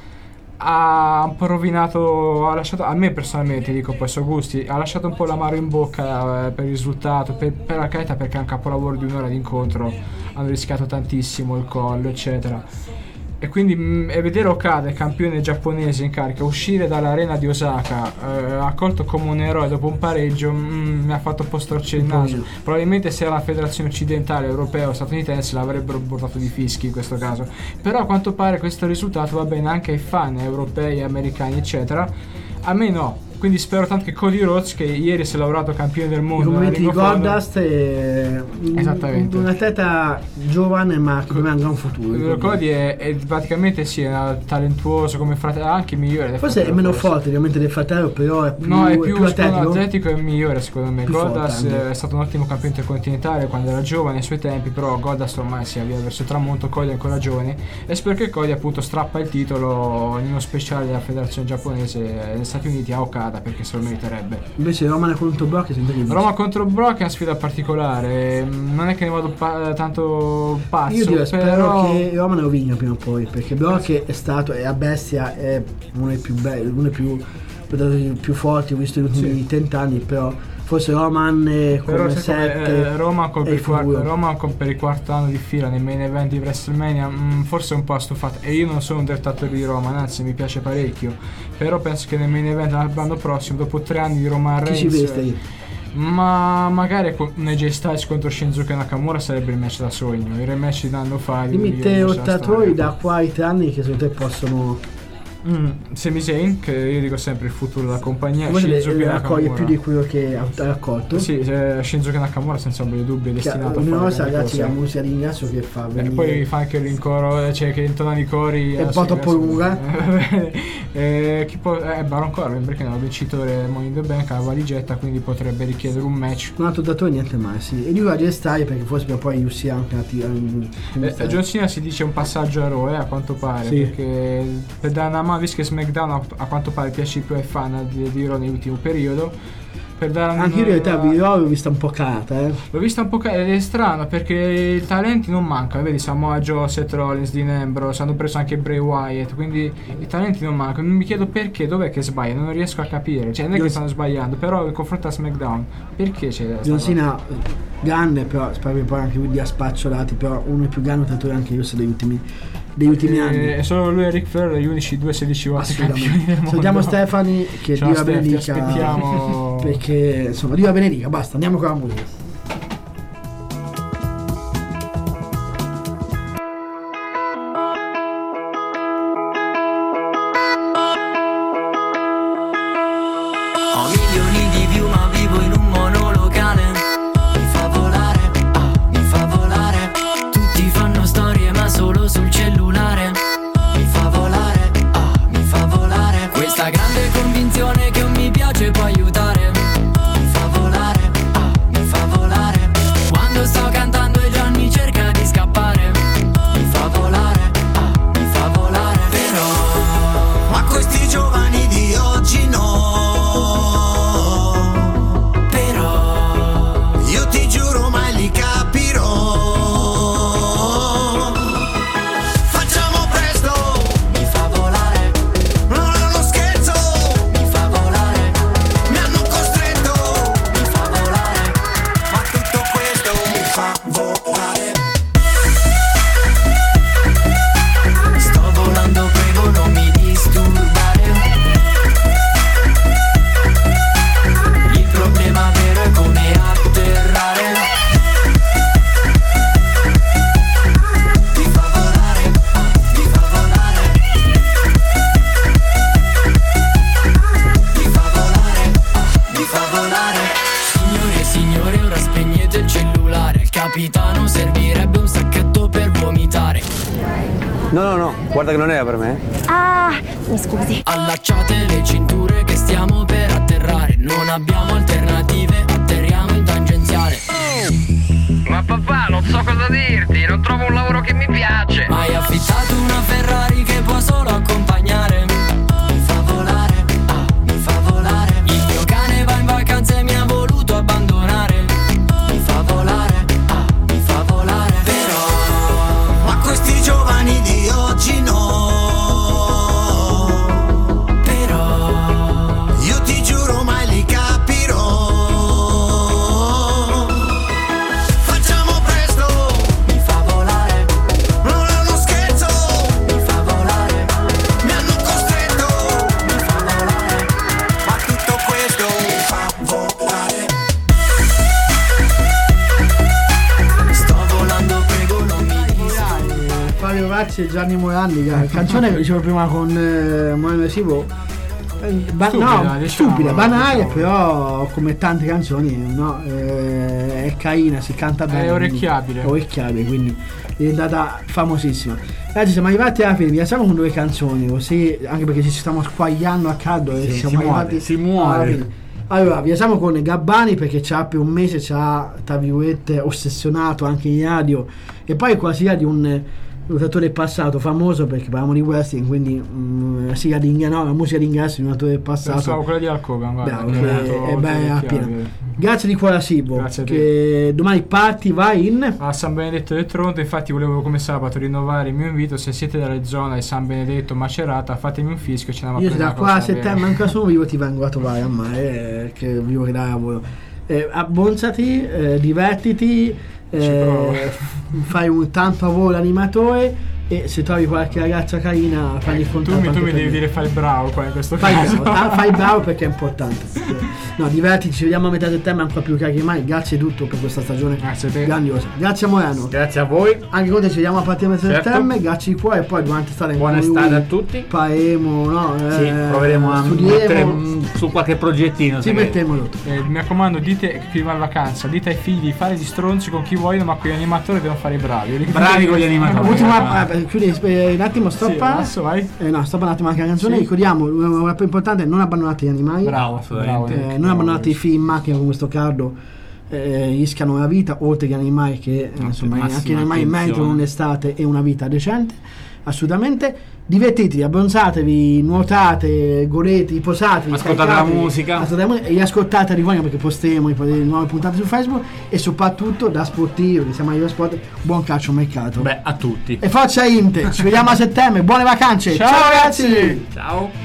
ha un po' rovinato, ha lasciato, a me personalmente, dico poi so gusti, ha lasciato un po' l'amaro in bocca eh, per il risultato, per, per la carità, perché è un capolavoro di un'ora di incontro, hanno rischiato tantissimo il collo eccetera. E quindi mh, e vedere Okada, campione giapponese in carica, uscire dall'arena di Osaka eh, accolto come un eroe dopo un pareggio, mh, mi ha fatto un po' storcere il naso. Probabilmente se era la federazione occidentale, europea o statunitense l'avrebbero portato di fischi in questo caso. Però a quanto pare questo risultato va bene anche ai fan europei, americani eccetera. A me no. Quindi spero tanto che Cody Rhodes, che ieri si è laureato campione del I mondo, commenti di Ring of Honor- Goldust è un- Esattamente. un atleta giovane ma che ha un futuro. Eh, Cody è, è praticamente sì, è talentuoso come fratello, anche migliore del Forse è fratello, meno forse. forte ovviamente del fratello, però è più, No, è più, atletico. atletico e migliore secondo me. Più forte Goldust anche. è stato un ottimo campione intercontinentale quando era giovane ai suoi tempi, però Goldust ormai si avvia verso il tramonto, Cody è ancora giovane e spero che Cody appunto strappa il titolo in uno speciale della federazione giapponese negli Stati Uniti a Okada, perché se lo meriterebbe. Invece Roman contro Brock è sempre che dice. Roma contro Brock è una sfida particolare, mm, non è che ne vado pa- tanto pazzo, Io direi, spero però che Roman lo vinca prima o poi, perché Brock è stato, è a bestia, è uno dei più belli, uno dei più, più, più forti, ho visto negli ultimi Sì. trent'anni, però forse Roman è Però come secondo me, sette eh, Roma, con è per, il il quar- futuro. Roma con per il quarto anno di fila nei main event di WrestleMania, mm, forse è un po' stufato, e io non sono un detratore di Roma, anzi mi piace parecchio, però penso che nel main event l'anno prossimo, dopo tre anni di Roman Chi Reigns, ci veste lì? ma magari con un A J Styles contro Shinsuke Nakamura sarebbe il match da sogno, il rematch di un anno fa di Dimmi di- te di- lottatori da qua ai tre anni che secondo te possono mm, Sami Zayn, che io dico sempre il futuro della compagnia, come Shinsuke le raccoglie Nakamura. più di quello che ha ha raccolto? Sì, eh, Shinsuke Nakamura senza ombra di dubbio è Che- destinato a una fare cosa grandi ragazzi cose. la musica di ringrazio che fa E venire poi fa anche il rincoro, cioè che intona i cori. È un eh, po' sì, troppo adesso- lunga? eh, chi può, eh, Baron Corbin, perché no, vincitore Money in the Bank, ha la valigetta, quindi potrebbe richiedere un match. un altro datore niente mai, sì. E lui va a gestare perché forse prima o poi uscirà anche la tira. Eh, John Cena si dice un passaggio a Raw, eh, a quanto pare, Sì. perché per dare una mano, visto che SmackDown a, a quanto pare piace più ai fan di, di Raw nell'ultimo periodo, per dare Anche io in realtà vi l'ho vista un po' calata, eh. L'ho vista un po' ca- ed è strano perché i talenti non mancano, vedi Samoa Joe, Seth Rollins, Dean Ambrose, hanno preso anche Bray Wyatt, quindi i talenti non mancano. Mi chiedo perché, dov'è che sbagliano, non riesco a capire, cioè non è John- che stanno sbagliando, però in confronto a SmackDown, perché c'è sta John cosa? Cena grande, però spero che poi anche lui dia spacciolati, però uno dei più grandi lottatore anche io degli ultimi degli ultimi Eh, anni. E solo lui e Ric Flair gli unici due sedici volte campioni del Assolutamente. mondo. Salutiamo Stefani che Ciao Dio la Steph, ti benedica. aspettiamo. Perché insomma Dio la benedica, basta, andiamo con la musica. Ho milioni di view ma vivo in un monolocale. Mi fa volare, ah, mi fa volare. Tutti fanno storie ma solo sul cellulare. Mi fa volare, ah, mi fa volare. Questa grande convinzione che un mi piace può aiutare. Mi fa volare, ah, mi fa volare. No, no, no, guarda che non era per me. Ah, mi scusi. Allacciate le cinture che stiamo per atterrare. Non abbiamo alternative, atterriamo in tangenziale. Ma papà, non so cosa dirti, non trovo un lavoro che mi piace. Ma hai affittato una Ferrari che può solo accompagnare. Mi fa volare, ah, mi fa volare. Il mio cane va in vacanza e mi ha voluto abbandonare. Mi fa volare, ah, mi fa volare. Però ma questi giovani di oggi no. Però io ti giuro mai li capirò. Facciamo presto, mi fa volare. non è uno scherzo, Mi fa volare, mi hanno costretto, mi fa volare. ma tutto questo mi fa volare. Sto volando, prego non mi Fabio Vazzi e Gianni Morandi, la canzone che dicevo prima con eh, Moreno Esivo, eh, ba- Stupida, no, diciamo, stupida, banale, diciamo. però come tante canzoni no, eh, è carina, si canta bene, È orecchiabile. quindi- è orecchiabile, quindi è diventata famosissima. Ragazzi, siamo arrivati alla fine, vi lasciamo con due canzoni, così anche perché ci stiamo squagliando a caldo e Sì, siamo si muore, arrivati si muore. alla fine. Allora, vi lasciamo con Gabbani perché c'ha per un mese, c'ha tra virgolette ossessionato anche in radio, e poi quasi di un lottatore del passato famoso, perché parliamo di wrestling, quindi mh, sigla di no, la musica di ingresso di un lottatore del passato. Pensavo quella di Alcogan, guarda, Bravo, che che è molto è bella orecchiabile. piena. Grazie di cuore a Sibo, Grazie a te. che domani parti, vai in A San Benedetto del Tronto. Infatti volevo come sabato rinnovare il mio invito. Se siete dalle zone di San Benedetto, Macerata, fatemi un fischio e ce ne andiamo a io da prendere qua a una cosa settembre bene. anche sono vivo, ti vengo a trovare a mare, eh, che vivo che da lavoro. Eh, abbonzati, eh, divertiti, provo. eh, fai un tanto lavoro animatore, e se trovi qualche ragazza carina fai il Tu contatto mi, tu anche mi per devi me. dire fai il bravo qua in questo Fai caso. bravo, ah, fai bravo perché è importante. No, divertiti, ci vediamo a metà settembre ancora più carichi che mai. Grazie di tutto per questa stagione Grazie a te. grandiosa. Grazie a Morano. Grazie a voi. Anche con te ci vediamo a partire da Certo. settembre, grazie di cuore, e poi durante l'estate Buona con lui estate a tutti. faremo, no, Sì, eh, proveremo a studieremo, mettere mm, su qualche progettino. ci se vede. metteremo tutto. Eh, mi raccomando, dite chi va in vacanza, dite ai figli di fare gli stronzi con chi vogliono, ma con gli animatori devono fare i bravi. Bravi con gli animatori. Ultima, eh, chiudi eh, un attimo, stoppa. Sì, adesso vai. Eh, no, stoppa un attimo anche la canzone. Sì. Ricordiamo, una più importante, non abbandonate gli animali. Bravo, assolutamente. bravo, Eh, non abbandonate i figli in macchina con questo caldo, eh, rischiano la vita, oltre che gli animali che eh, insomma massima anche gli animali attenzione. meritano un'estate e una vita decente, assolutamente. Divertitevi, abbronzatevi, nuotate, godete, riposatevi, Ascoltate la scaricatevi, musica. ascoltate la musica e ascoltate Rivonia, perché posteremo i- le nuove puntate su Facebook, e soprattutto da sportivi, che siamo a Sport, buon calcio mercato. Beh, a tutti. E forza Inter, ci vediamo a settembre, buone vacanze, ciao, Ciao, ragazzi. ragazzi. Ciao.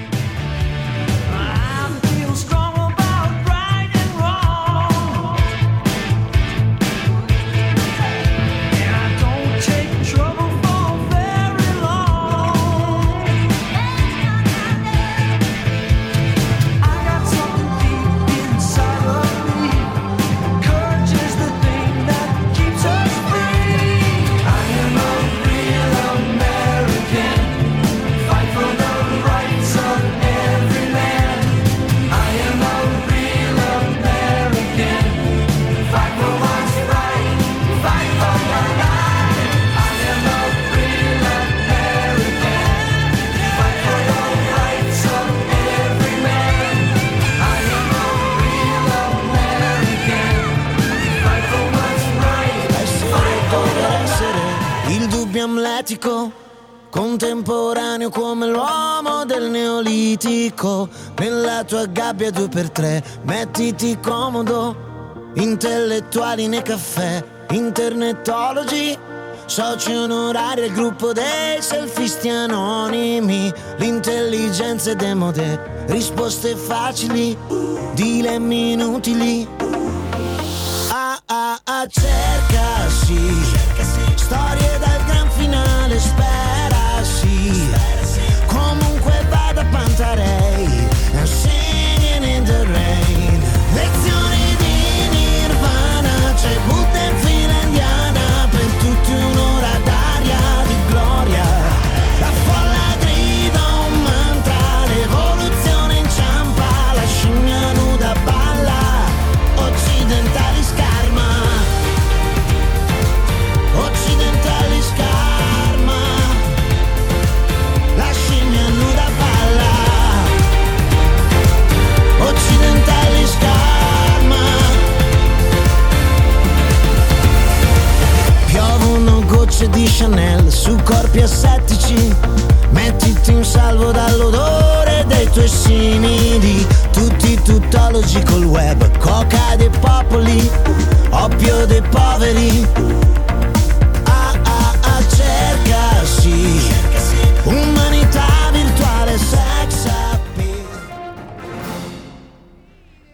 Il dubbio amletico, contemporaneo come l'uomo del neolitico. Nella tua gabbia due per tre, mettiti comodo. Intellettuali nei caffè, internetologi, soci onorari al gruppo dei selfisti anonimi. L'intelligenza è demode, risposte facili, dilemmi inutili. Ah ah ah, cercasi, storie dal gran finale, spera sì. Comunque vada Pantarei, I'm singing in the rain. Lezioni di Nirvana, c'è Buddha in fila indiana, per tutti un'ora d'aria di gloria. La folla grida un mantra, l'evoluzione inciampa, la scimmia nuda balla, occidentali scarma. Chanel su corpi assettici, mettiti in salvo dall'odore dei tuoi simili, tutti tuttologi col web, coca dei popoli, oppio dei poveri,